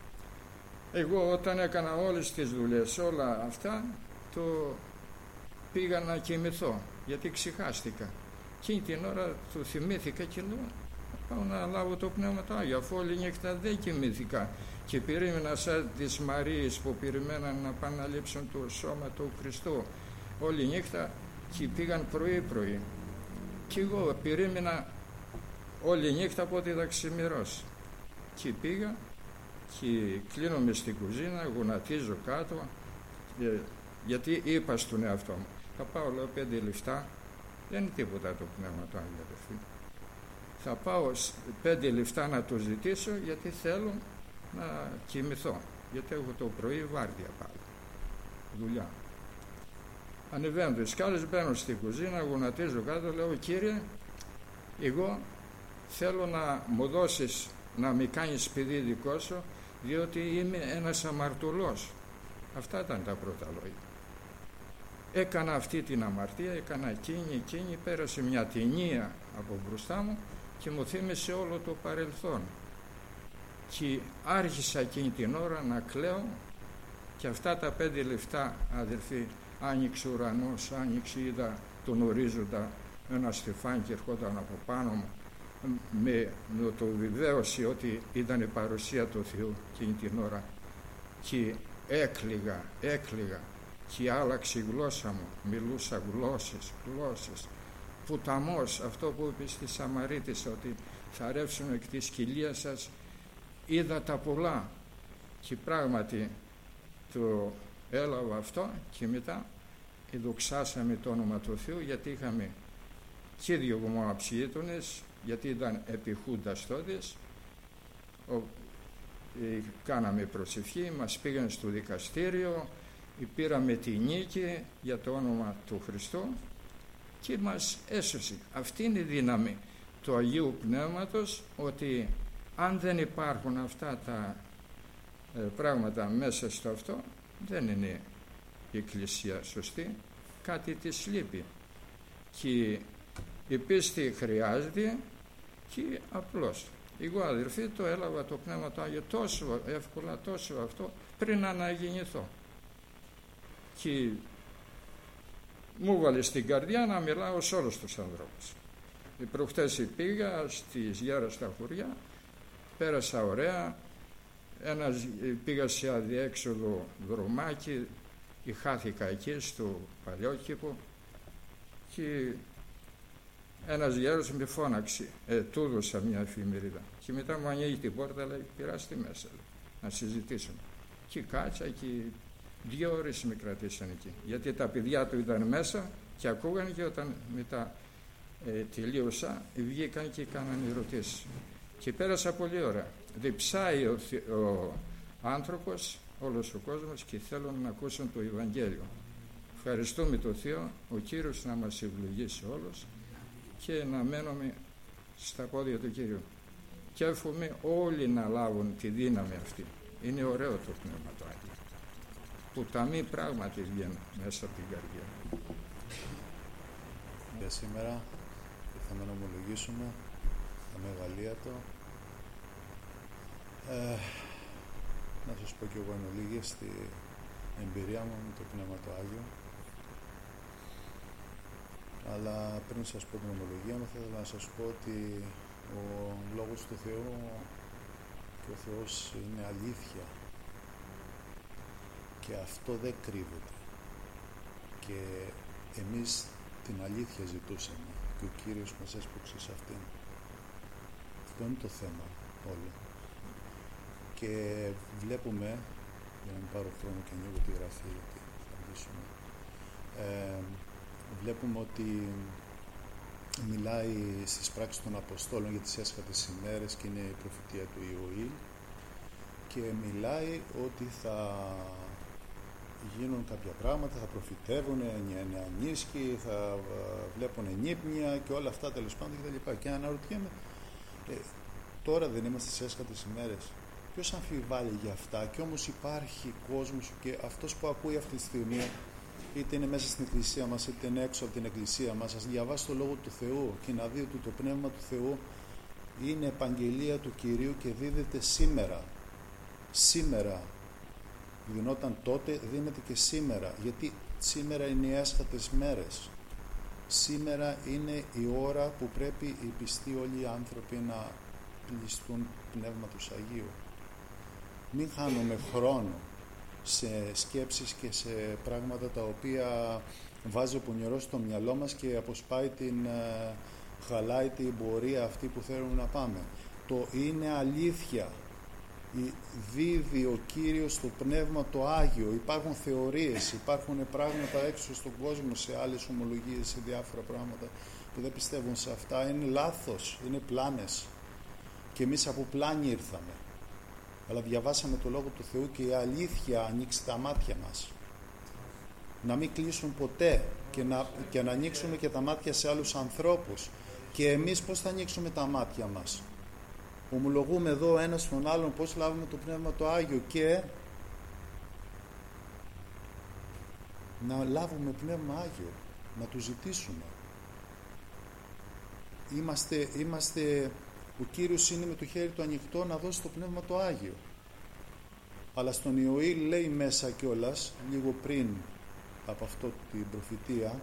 Εγώ όταν έκανα όλες τις δουλειές, όλα αυτά, το πήγα να κοιμηθώ γιατί ξεχάστηκα. Εκείνη την ώρα του θυμήθηκα και λέω πάω να λάβω το Πνεύμα του Άγιο, αφού όλη νύχτα δεν κοιμήθηκα και περίμενα σαν τις Μαρίες που περιμέναν να πάνε να λείψουν το σώμα του Χριστού όλη νύχτα και πήγαν πρωί πρωί και εγώ περίμενα όλη νύχτα πότε θα ξημερώσει και πήγα και κλείνομαι στην κουζίνα, γονατίζω κάτω ε, γιατί είπα στον εαυτό μου θα πάω λέω πέντε λεπτά, δεν είναι τίποτα το Πνεύμα του Άγιο αδερφοί. Θα πάω πέντε λεπτά να το ζητήσω γιατί θέλω να κοιμηθώ, γιατί έχω το πρωί βάρδια πάλι, δουλειά. Ανεβαίνω τις σκάλες, μπαίνω στην κουζίνα, γονατίζω κάτω, λέω Κύριε, εγώ θέλω να μου δώσεις να με κάνεις παιδί δικό σου, διότι είμαι ένας αμαρτωλός. Αυτά ήταν τα πρώτα λόγια. Έκανα αυτή την αμαρτία, έκανα εκείνη, εκείνη, πέρασε μια ταινία από μπροστά μου και μου θύμισε όλο το παρελθόν. Και άρχισα εκείνη την ώρα να κλαίω και αυτά τα πέντε λεπτά, αδελφοί, άνοιξε ο ουρανός, άνοιξε, είδα τον ορίζοντα, ένα στεφάνι και ερχόταν από πάνω μου με, με το βεβαίωση ότι ήταν η παρουσία του Θεού εκείνη την ώρα και έκλαιγα, έκλαιγα και άλλαξε η γλώσσα μου, μιλούσα γλώσσες, γλώσσες. Πουταμός, αυτό που είπε στη Σαμαρίτισσα, ότι θα ρεύσουν εκ της κοιλίας σας είδα τα πολλά και πράγματι το έλαβα αυτό και μετά εδοξάσαμε το όνομα του Θεού γιατί είχαμε και δύο γομοαψιήτονες γιατί ήταν επιχούντας τότες, ε, κάναμε προσευχή, μας πήγαν στο δικαστήριο, πήραμε τη νίκη για το όνομα του Χριστού και μας έσωσε. Αυτή είναι η δύναμη του Αγίου Πνεύματος, ότι αν δεν υπάρχουν αυτά τα ε, πράγματα μέσα στο αυτό, δεν είναι η Εκκλησία σωστή, κάτι της λείπει. Και η πίστη χρειάζεται και απλώς. Εγώ αδερφοί το έλαβα το Πνεύμα του Άγιο τόσο εύκολα, τόσο αυτό, πριν αναγεννηθώ. Και μου βάλε στην καρδιά να μιλάω σε όλους τους ανθρώπους. Προχτές πήγα στις Γέρας στα χωριά, πέρασα ωραία, ένας, πήγα σε αδιέξοδο δρομάκι, χάθηκα εκεί στο Παλιόκηπο και ένας γέρος με φώναξε, ε, του έδωσα μια εφημερίδα και μετά μου ανοίγει την πόρτα, λέει πειράστη μέσα λέει, να συζητήσουμε. Και κάτσα και δύο ώρες με κρατήσαν εκεί, γιατί τα παιδιά του ήταν μέσα και ακούγανε και όταν μετά ε, τελείωσα βγήκαν και κάνανε ερωτήσεις και πέρασα πολύ ώρα. Διψάει ο, ο άνθρωπος, όλος ο κόσμος και θέλουν να ακούσουν το Ευαγγέλιο. Ευχαριστούμε τον Θεό, ο Κύριος να μας ευλογήσει όλους και να μένουμε στα πόδια του Κύριου και εύχομαι όλοι να λάβουν τη δύναμη αυτή. Είναι ωραίο το Πνεύμα του Άγιο που τα μη πράγματι βγαίνουν μέσα από την καρδιά. Για σήμερα ήρθαμε να ομολογήσουμε τα μεγαλεία του. Ε, να σας πω κι εγώ εν ολίγης τη εμπειρία μου με το Πνεύμα του Άγιο. Αλλά πριν σας πω την ομολογία μου, θα ήθελα να σας πω ότι ο Λόγος του Θεού και ο Θεός είναι αλήθεια και αυτό δεν κρύβεται και εμείς την αλήθεια ζητούσαμε και ο Κύριος μας έσπρωξε σε αυτήν. Αυτό είναι το θέμα όλο και βλέπουμε, για να μην πάρω χρόνο και ανοίγω τη γραφή γιατί θα αργήσουμε, ε, βλέπουμε ότι μιλάει στις πράξεις των Αποστόλων για τις έσχατες ημέρες και είναι η προφητεία του Ιωήλ και μιλάει ότι θα γίνουν κάποια πράγματα, θα προφητεύουν νεανίσκοι, θα βλέπουν νύπνια και όλα αυτά τέλος πάντων και, και αναρωτιέμαι, ε, τώρα δεν είμαστε στις έσχατες ημέρες, ποιος αμφιβάλλει για αυτά και όμως υπάρχει κόσμος και αυτός που ακούει αυτή τη στιγμή είτε είναι μέσα στην εκκλησία μας είτε είναι έξω από την εκκλησία μας, ας διαβάσει το Λόγο του Θεού και να δει ότι το Πνεύμα του Θεού είναι επαγγελία του Κυρίου και δίδεται σήμερα σήμερα Δινόταν τότε, δίνεται και σήμερα. Γιατί σήμερα είναι οι έσχατες μέρες. Σήμερα είναι η ώρα που πρέπει οι πιστοί όλοι οι άνθρωποι να πληστούν Πνεύματος Αγίου. Μην χάνουμε χρόνο σε σκέψεις και σε πράγματα τα οποία βάζει ο πονηρός στο μυαλό μας και αποσπάει την, χαλάει την πορεία αυτή που θέλουμε να πάμε. Το είναι αλήθεια. Δίδει ο Κύριος το Πνεύμα το Άγιο. Υπάρχουν θεωρίες, υπάρχουν πράγματα έξω στον κόσμο, σε άλλες ομολογίες, σε διάφορα πράγματα που δεν πιστεύουν σε αυτά. Είναι λάθος, είναι πλάνες. Και εμείς από πλάνη ήρθαμε. Αλλά διαβάσαμε το Λόγο του Θεού και η αλήθεια ανοίξει τα μάτια μας. Να μην κλείσουν ποτέ και να, και να ανοίξουμε και τα μάτια σε άλλους ανθρώπους. Και εμείς πώς θα ανοίξουμε τα μάτια μας? Ομολογούμε εδώ ένας στον άλλον πώς λάβουμε το Πνεύμα το Άγιο και να λάβουμε Πνεύμα Άγιο, να του ζητήσουμε. Είμαστε, είμαστε, ο Κύριος είναι με το χέρι του ανοιχτό να δώσει το Πνεύμα το Άγιο. Αλλά στον Ιωήλ λέει μέσα κιόλας, λίγο πριν από αυτό την προφητεία,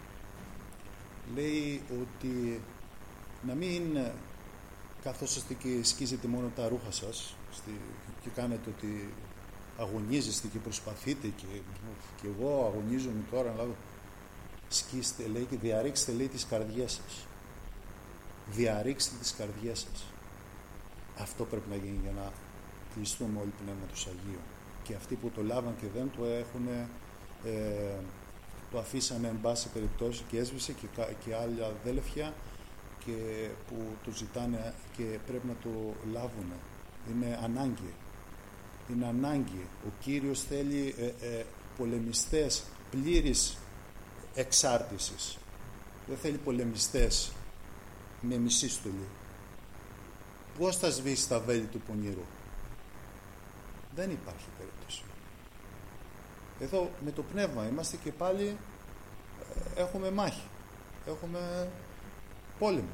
λέει ότι να μην καθώς είστε και σκίζετε μόνο τα ρούχα σας στη, και κάνετε ότι αγωνίζεστε και προσπαθείτε και, και εγώ αγωνίζομαι τώρα να λάβω, σκίστε λέει και διαρρήξτε λέει τις καρδιές σας. Διαρρήξτε τις καρδιές σας. Αυτό πρέπει να γίνει για να κλειστούμε όλοι Πνεύματος Αγίου. Και αυτοί που το λάβαν και δεν το έχουν, ε, το αφήσανε εν πάση περιπτώσει και έσβησε και, και άλλα αδέλφια και που το ζητάνε και πρέπει να το λάβουν. Είναι ανάγκη. Είναι ανάγκη. Ο Κύριος θέλει ε, ε, πολεμιστές πλήρης εξάρτησης. Δεν θέλει πολεμιστές με μισή στολή. Πώς θα σβήσει τα βέλη του πονηρού? Δεν υπάρχει περίπτωση. Εδώ με το πνεύμα είμαστε και πάλι ε, έχουμε μάχη. Έχουμε πόλεμο.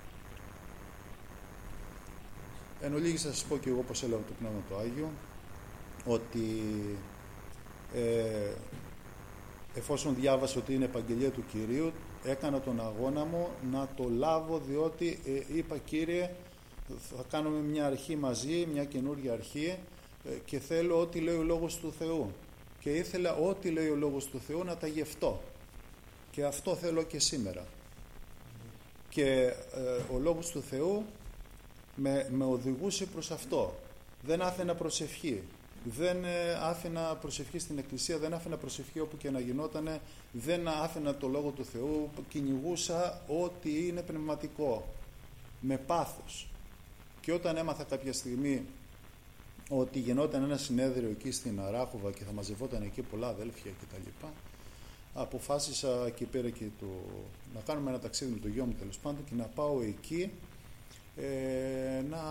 Εν ολίγης θα σας πω και εγώ πως έλαβα το Πνεύμα το Άγιο, ότι ε, εφόσον διάβασα ότι είναι επαγγελία του Κυρίου, έκανα τον αγώνα μου να το λάβω, διότι ε, είπα Κύριε, θα κάνουμε μια αρχή μαζί, μια καινούργια αρχή ε, και θέλω ό,τι λέει ο Λόγος του Θεού. Και ήθελα ό,τι λέει ο Λόγος του Θεού να τα γευτώ. Και αυτό θέλω και σήμερα. Και ε, ο Λόγος του Θεού με, με οδηγούσε προς αυτό. Δεν άφηνα προσευχή. Δεν ε, άφηνα προσευχή στην εκκλησία, δεν άφηνα προσευχή όπου και να γινότανε, δεν άφηνα το Λόγο του Θεού, κυνηγούσα ό,τι είναι πνευματικό, με πάθος. Και όταν έμαθα κάποια στιγμή ότι γινόταν ένα συνέδριο εκεί στην Αράχοβα και θα μαζευόταν εκεί πολλά αδέλφια κτλ., αποφάσισα εκεί πέρα και το, να κάνουμε ένα ταξίδι με το γιο μου τέλος πάντων και να πάω εκεί ε, να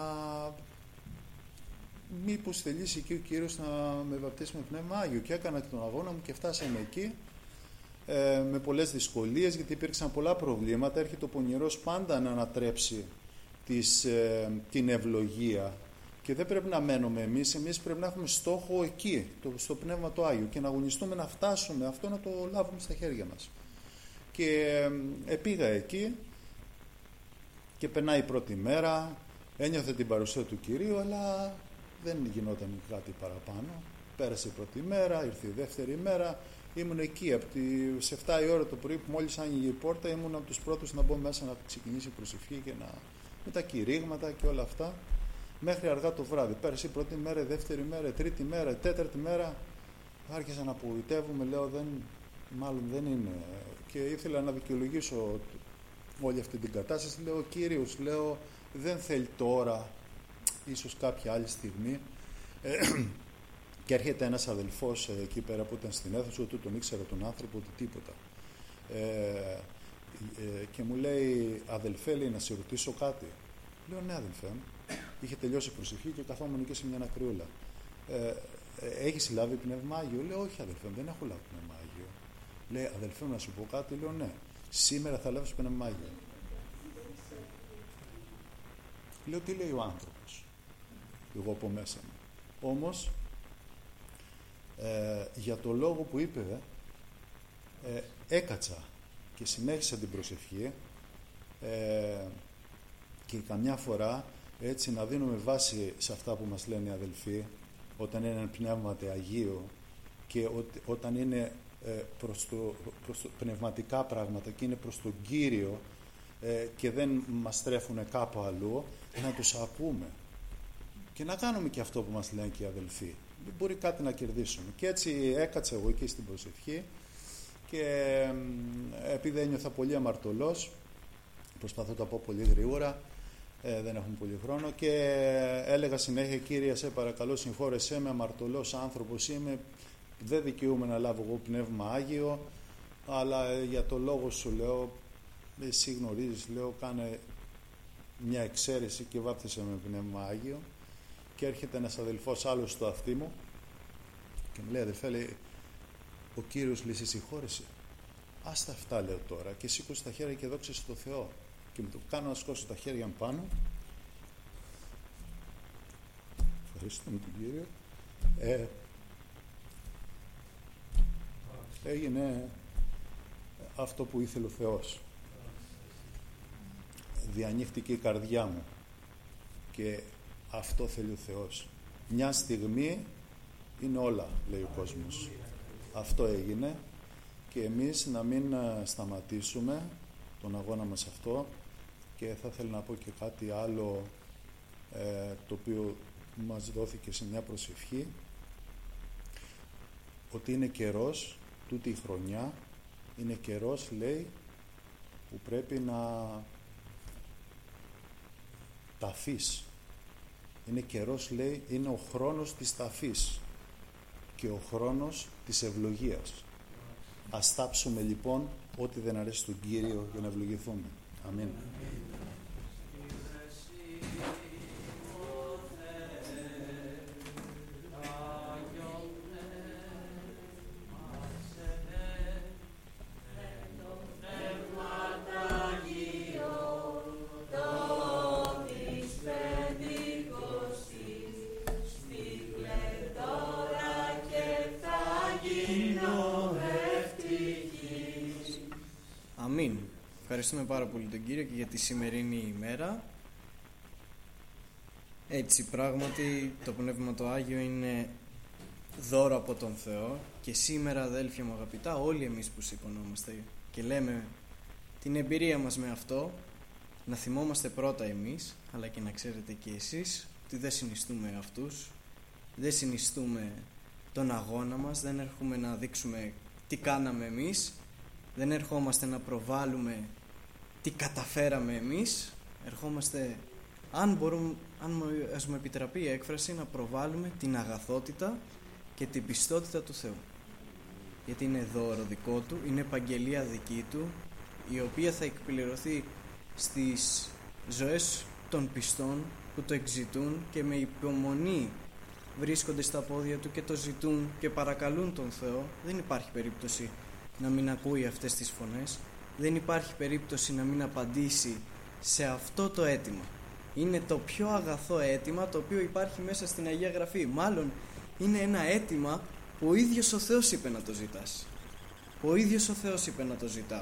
μήπως θελήσει εκεί ο Κύριος να με βαπτίσει με Πνεύμα Άγιο. Και έκανα και τον αγώνα μου και φτάσαμε εκεί ε, με πολλές δυσκολίες, γιατί υπήρξαν πολλά προβλήματα. Έρχεται ο πονηρός πάντα να ανατρέψει τις, ε, την ευλογία και δεν πρέπει να μένουμε εμείς. Εμείς πρέπει να έχουμε στόχο εκεί, το, στο Πνεύμα το Άγιο, και να αγωνιστούμε να φτάσουμε αυτό, να το λάβουμε στα χέρια μας. Και ε, πήγα εκεί και περνάει η πρώτη μέρα, ένιωθε την παρουσία του Κυρίου, αλλά δεν γινόταν κάτι παραπάνω. Πέρασε η πρώτη μέρα, ήρθε η δεύτερη μέρα, ήμουν εκεί από τις επτά η ώρα το πρωί που μόλις άνοιγε η πόρτα, ήμουν από τους πρώτους να μπω μέσα να ξεκινήσει η προσευχή και να... με τα κηρύγματα και όλα αυτά, μέχρι αργά το βράδυ. Πέρασε η πρώτη μέρα, η δεύτερη μέρα, η τρίτη μέρα, η τέταρτη μέρα, άρχισα να απογοητεύομαι, λέω δεν, μάλλον δεν είναι, και ήθελα να δικαιολογήσω όλη αυτή την κατάσταση. Λέω, ο Κύριος, λέω, δεν θέλει τώρα, ίσως κάποια άλλη στιγμή. Ε, και έρχεται ένας αδελφός ε, εκεί πέρα που ήταν στην αίθουσα, ούτε τον ήξερα τον άνθρωπο, ούτε τίποτα. Ε, ε, και μου λέει, αδελφέ, λέει, να σε ρωτήσω κάτι. Λέω, ναι αδελφέ. Είχε τελειώσει η προσευχή και καθόμουν εκεί σε μια ακριούλα. Ε, ε, έχεις λάβει Πνεύμα Άγιο? Λέω, όχι αδελφέ, δεν έχω λάβει Πνεύμα Άγιο. Λέει, αδελφέ, να σου πω κάτι? Λέω, ναι. Σήμερα θα λάβεις Πνεύμα Άγιο. Λέω, τι λέει ο άνθρωπος? Εγώ από μέσα μου. Όμως ε, για το λόγο που είπε, ε, έκατσα και συνέχισα την προσευχή ε, και καμιά φορά έτσι να δίνουμε βάση σε αυτά που μας λένε οι αδελφοί, όταν είναι ένα πνεύμα Αγίο και ό, όταν είναι ε, προς το, προς το πνευματικά πράγματα και είναι προς τον Κύριο ε, και δεν μας στρέφουν κάπου αλλού, να τους ακούμε και να κάνουμε και αυτό που μας λένε και οι αδελφοί. Δεν μπορεί κάτι να κερδίσουμε. Και έτσι έκατσα εγώ εκεί στην προσευχή και ε, επειδή ένιωθα πολύ αμαρτωλός, προσπαθώ να το πω πολύ γρήγορα, ε, δεν έχουμε πολύ χρόνο, και έλεγα συνέχεια, Κύριε, σε παρακαλώ συγχώρεσέ με, αμαρτωλός άνθρωπος είμαι, δεν δικαιούμαι να λάβω εγώ πνεύμα Άγιο, αλλά για το λόγο σου λέω, εσύ γνωρίζεις, λέω, κάνε μια εξαίρεση και βάπτισε με πνεύμα Άγιο. Και έρχεται ένας αδελφός άλλος στο αυτί μου και μου λέει, αδελφέ, λέει, ο Κύριος λέει, σε συγχώρεσε. Άστα αυτά, λέω τώρα, και σήκωσε τα χέρια και δόξα στο Θεό. Και με το κάνω να σκώσω τα χέρια μου πάνω. Ευχαριστούμε τον Κύριο. Ε, έγινε αυτό που ήθελε ο Θεός. Διανοίχτηκε η καρδιά μου και αυτό θέλει ο Θεός. Μια στιγμή είναι όλα, λέει ο κόσμος. Αυτό έγινε και εμείς να μην σταματήσουμε τον αγώνα μας αυτό. Και θα ήθελα να πω και κάτι άλλο ε, το οποίο μας δόθηκε σε μια προσευχή, ότι είναι καιρός, τούτη η χρονιά είναι καιρός, λέει, που πρέπει να ταφείς. Είναι καιρός, λέει, είναι ο χρόνος της ταφής και ο χρόνος της ευλογίας. Ας τάψουμε λοιπόν ό,τι δεν αρέσει στον Κύριο για να ευλογηθούμε. Αμήν. Αμήν. Ευχαριστούμε πάρα πολύ τον Κύριο και για τη σημερινή ημέρα. Έτσι, πράγματι, το Πνεύμα το Άγιο είναι δώρο από τον Θεό και σήμερα, αδέλφια μου αγαπητά, όλοι εμείς που σηκωνόμαστε και λέμε την εμπειρία μας με αυτό, να θυμόμαστε πρώτα εμείς, αλλά και να ξέρετε και εσείς ότι δεν συνιστούμε αυτούς, δεν συνιστούμε τον αγώνα μας, δεν έρχομαι να δείξουμε τι κάναμε εμείς, δεν ερχόμαστε να προβάλλουμε τι καταφέραμε εμείς, ερχόμαστε, αν μπορούμε, αν ας μου επιτραπεί η έκφραση, να προβάλλουμε την αγαθότητα και την πιστότητα του Θεού. Γιατί είναι δώρο δικό Του, είναι επαγγελία δική Του, η οποία θα εκπληρωθεί στις ζωές των πιστών που το εξητούν και με υπομονή βρίσκονται στα πόδια Του και το ζητούν και παρακαλούν τον Θεό. Δεν υπάρχει περίπτωση να μην ακούει αυτές τις φωνές, δεν υπάρχει περίπτωση να μην απαντήσει σε αυτό το αίτημα. Είναι το πιο αγαθό αίτημα το οποίο υπάρχει μέσα στην Αγία Γραφή. Μάλλον είναι ένα αίτημα που ο ίδιος ο Θεός είπε να το ζητάς. Ο ίδιος ο Θεός είπε να το ζητάω.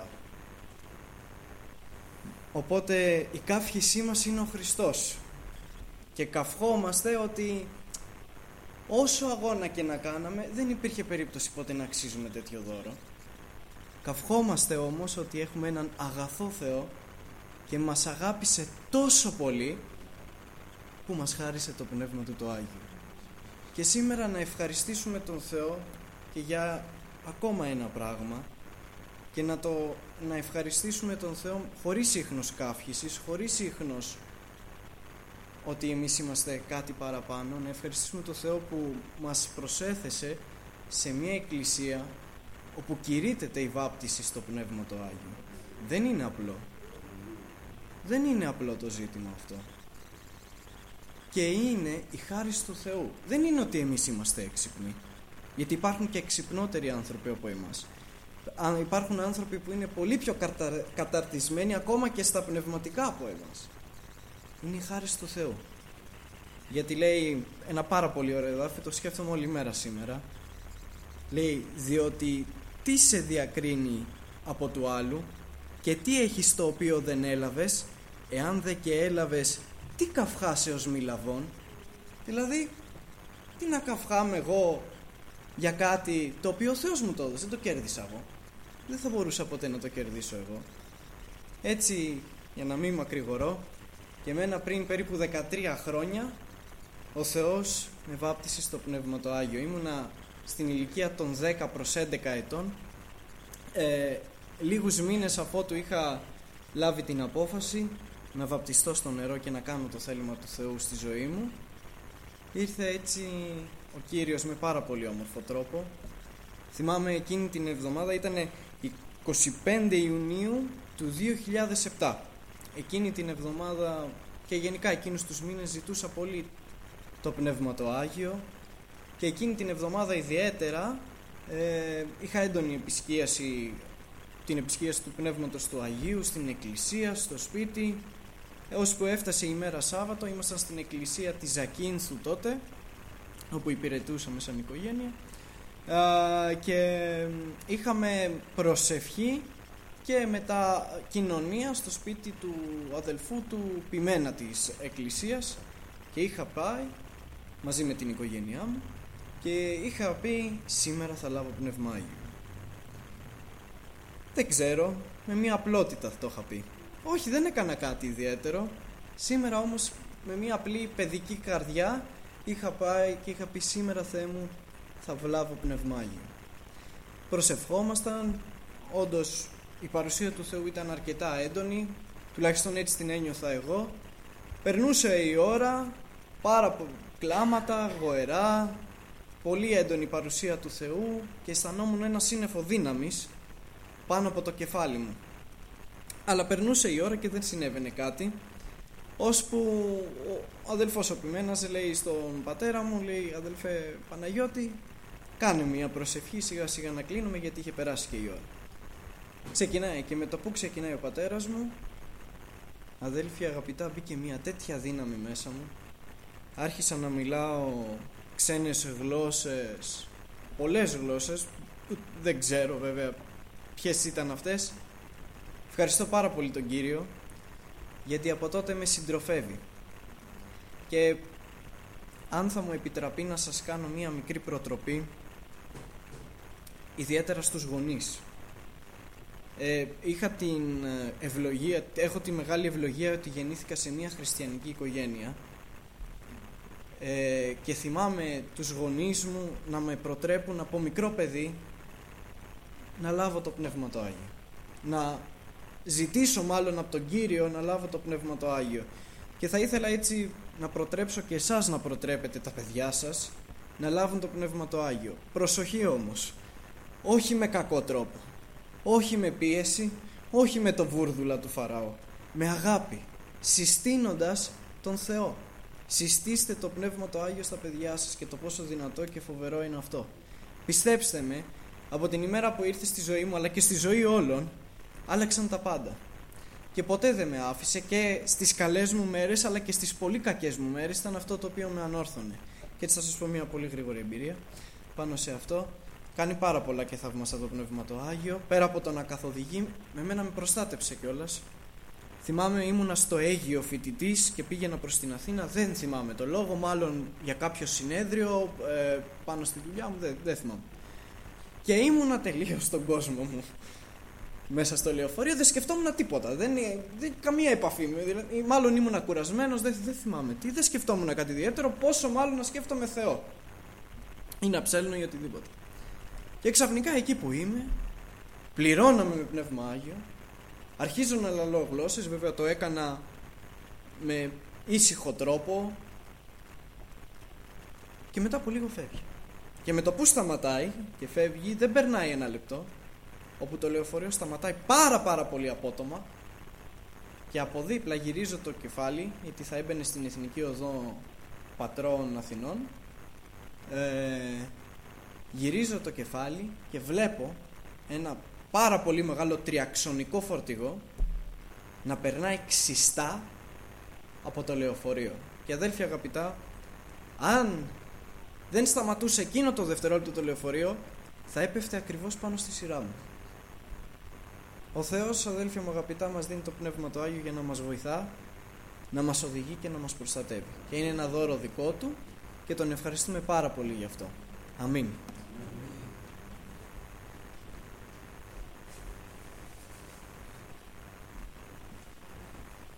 Οπότε η καύχησή μας είναι ο Χριστός και καυχόμαστε ότι όσο αγώνα και να κάναμε δεν υπήρχε περίπτωση ποτέ να αξίζουμε τέτοιο δώρο. Καυχόμαστε όμως ότι έχουμε έναν αγαθό Θεό και μας αγάπησε τόσο πολύ που μας χάρισε το Πνεύμα Του το Άγιο. Και σήμερα να ευχαριστήσουμε τον Θεό και για ακόμα ένα πράγμα και να, το, να ευχαριστήσουμε τον Θεό χωρίς ίχνος καύχησης, χωρίς ίχνος ότι εμείς είμαστε κάτι παραπάνω, να ευχαριστήσουμε τον Θεό που μας προσέθεσε σε μια εκκλησία όπου κηρύττεται η βάπτιση στο Πνεύμα το Άγιο. Δεν είναι απλό. Δεν είναι απλό το ζήτημα αυτό. Και είναι η χάρις του Θεού. Δεν είναι ότι εμείς είμαστε έξυπνοι. Γιατί υπάρχουν και εξυπνότεροι άνθρωποι από εμάς. Υπάρχουν άνθρωποι που είναι πολύ πιο κατα... καταρτισμένοι ακόμα και στα πνευματικά από εμάς. Είναι η χάρις του Θεού. Γιατί λέει ένα πάρα πολύ ωραίο εδάφιο, το σκέφτομαι όλη μέρα σήμερα. Λέει, διότι τι σε διακρίνει από του άλλου και τι έχεις το οποίο δεν έλαβες, εάν δε και έλαβες, τι καυχάσεως μη λαβών. Δηλαδή, τι να καυχάμαι εγώ για κάτι το οποίο ο Θεός μου το έδωσε, δεν το κέρδισα εγώ. Δεν θα μπορούσα ποτέ να το κερδίσω εγώ. Έτσι, για να μην μακρηγορώ, και εμένα πριν περίπου δεκατρία χρόνια ο Θεός με βάπτισε στο Πνεύμα το Άγιο. Ήμουνα στην ηλικία των δέκα προς έντεκα ετών. Ε, λίγους μήνες αφότου είχα λάβει την απόφαση να βαπτιστώ στο νερό και να κάνω το θέλημα του Θεού στη ζωή μου, ήρθε έτσι ο Κύριος με πάρα πολύ όμορφο τρόπο. Θυμάμαι εκείνη την εβδομάδα, ήταν εικοστή πέμπτη Ιουνίου του δύο χιλιάδες επτά. Εκείνη την εβδομάδα και γενικά εκείνους τους μήνες ζητούσα πολύ το Πνεύμα το Άγιο, και εκείνη την εβδομάδα ιδιαίτερα ε, είχα έντονη επισκίαση, την επισκίαση του Πνεύματος του Αγίου στην εκκλησία, στο σπίτι, έως που έφτασε η μέρα Σάββατο. Ήμασταν στην εκκλησία της Ζακίνθου τότε, όπου υπηρετούσαμε σαν οικογένεια, ε, και είχαμε προσευχή και μετά κοινωνία στο σπίτι του αδελφού του ποιμένα της εκκλησίας, και είχα πάει μαζί με την οικογένειά μου και είχα πει, σήμερα θα λάβω Πνεύμα Άγιο. Δεν ξέρω, με μια απλότητα το είχα πει. Όχι, δεν έκανα κάτι ιδιαίτερο. Σήμερα όμως με μια απλή παιδική καρδιά είχα πάει και είχα πει, σήμερα Θεέ μου θα λάβω Πνεύμα Άγιο. Προσευχόμασταν, όντως η παρουσία του Θεού ήταν αρκετά έντονη, τουλάχιστον έτσι την ένιωθα εγώ. Περνούσε η ώρα, πάρα πολλά κλάματα, γοερά, πολύ έντονη παρουσία του Θεού, και αισθανόμουν ένα σύννεφο δύναμης πάνω από το κεφάλι μου. Αλλά περνούσε η ώρα και δεν συνέβαινε κάτι, ώσπου ο αδελφός ο ποιμένας λέει στον πατέρα μου, λέει, αδελφέ Παναγιώτη, κάνε μια προσευχή σιγά σιγά να κλείνουμε, γιατί είχε περάσει και η ώρα. Ξεκινάει, και με το που ξεκινάει ο πατέρας μου, αδέλφια αγαπητά, μπήκε μια τέτοια δύναμη μέσα μου. Άρχισα να μιλάω ξένες γλώσσες, πολλές γλώσσες, δεν ξέρω βέβαια ποιες ήταν αυτές. Ευχαριστώ πάρα πολύ τον Κύριο, γιατί από τότε με συντροφεύει. Και αν θα μου επιτραπεί να σας κάνω μία μικρή προτροπή, ιδιαίτερα στους γονείς. Ε, είχα την ευλογία, έχω τη μεγάλη ευλογία ότι γεννήθηκα σε μια χριστιανική οικογένεια, ε, και θυμάμαι τους γονείς μου να με προτρέπουν από μικρό παιδί να λάβω το Πνεύμα το Άγιο, να ζητήσω μάλλον από τον Κύριο να λάβω το Πνεύμα το Άγιο. Και θα ήθελα έτσι να προτρέψω και εσάς να προτρέπετε τα παιδιά σας να λάβουν το Πνεύμα το Άγιο. Προσοχή όμως, όχι με κακό τρόπο, όχι με πίεση, όχι με το βούρδουλα του Φαραώ, με αγάπη, συστήνοντας τον Θεό. Συστήστε το Πνεύμα το Άγιο στα παιδιά σας, και το πόσο δυνατό και φοβερό είναι αυτό. Πιστέψτε με, από την ημέρα που ήρθε στη ζωή μου, αλλά και στη ζωή όλων, άλλαξαν τα πάντα. Και ποτέ δεν με άφησε, και στις καλές μου μέρες αλλά και στις πολύ κακές μου μέρες ήταν αυτό το οποίο με ανόρθωνε. Και έτσι θα σας πω μια πολύ γρήγορη εμπειρία πάνω σε αυτό. Κάνει πάρα πολλά και θαυμαστά το Πνεύμα το Άγιο. Πέρα από το να καθοδηγεί, με μένα με προστάτεψε κιόλας. Θυμάμαι, ήμουνα στο Αίγυο φοιτητής και πήγαινα προς την Αθήνα. Δεν θυμάμαι το λόγο, μάλλον για κάποιο συνέδριο ε, πάνω στη δουλειά μου, δεν, δεν θυμάμαι. Και ήμουνα τελείως στον κόσμο μου μέσα στο λεωφορείο, δεν σκεφτόμουν τίποτα. Δεν, δεν καμία επαφή μου. Δηλαδή, μάλλον ήμουνα κουρασμένος, δεν, δεν θυμάμαι τι. Δεν σκεφτόμουν κάτι ιδιαίτερο, πόσο μάλλον να σκέφτομαι Θεό ή να ψέλνω ή οτιδήποτε. Και ξαφνικά εκεί που είμαι, πληρώναμε με Πνεύμα Άγιο, αρχίζω να λαλώ γλώσσες. Βέβαια το έκανα με ήσυχο τρόπο, και μετά από λίγο φεύγει. Και με το που σταματάει και φεύγει, δεν περνάει ένα λεπτό, όπου το λεωφορείο σταματάει πάρα πάρα πολύ απότομα, και από δίπλα γυρίζω το κεφάλι, γιατί θα έμπαινε στην Εθνική Οδό Πατρών Αθηνών. ε, Γυρίζω το κεφάλι και βλέπω ένα πάρα πολύ μεγάλο τριαξονικό φορτηγό να περνάει ξιστά από το λεωφορείο. Και αδέλφια αγαπητά, αν δεν σταματούσε εκείνο το δευτερόλεπτο το λεωφορείο, θα έπεφτε ακριβώς πάνω στη σειρά μου. Ο Θεός, αδέλφια μου αγαπητά, μας δίνει το Πνεύμα το Άγιο για να μας βοηθά, να μας οδηγεί και να μας προστατεύει. Και είναι ένα δώρο δικό Του και Τον ευχαριστούμε πάρα πολύ γι' αυτό. Αμήν.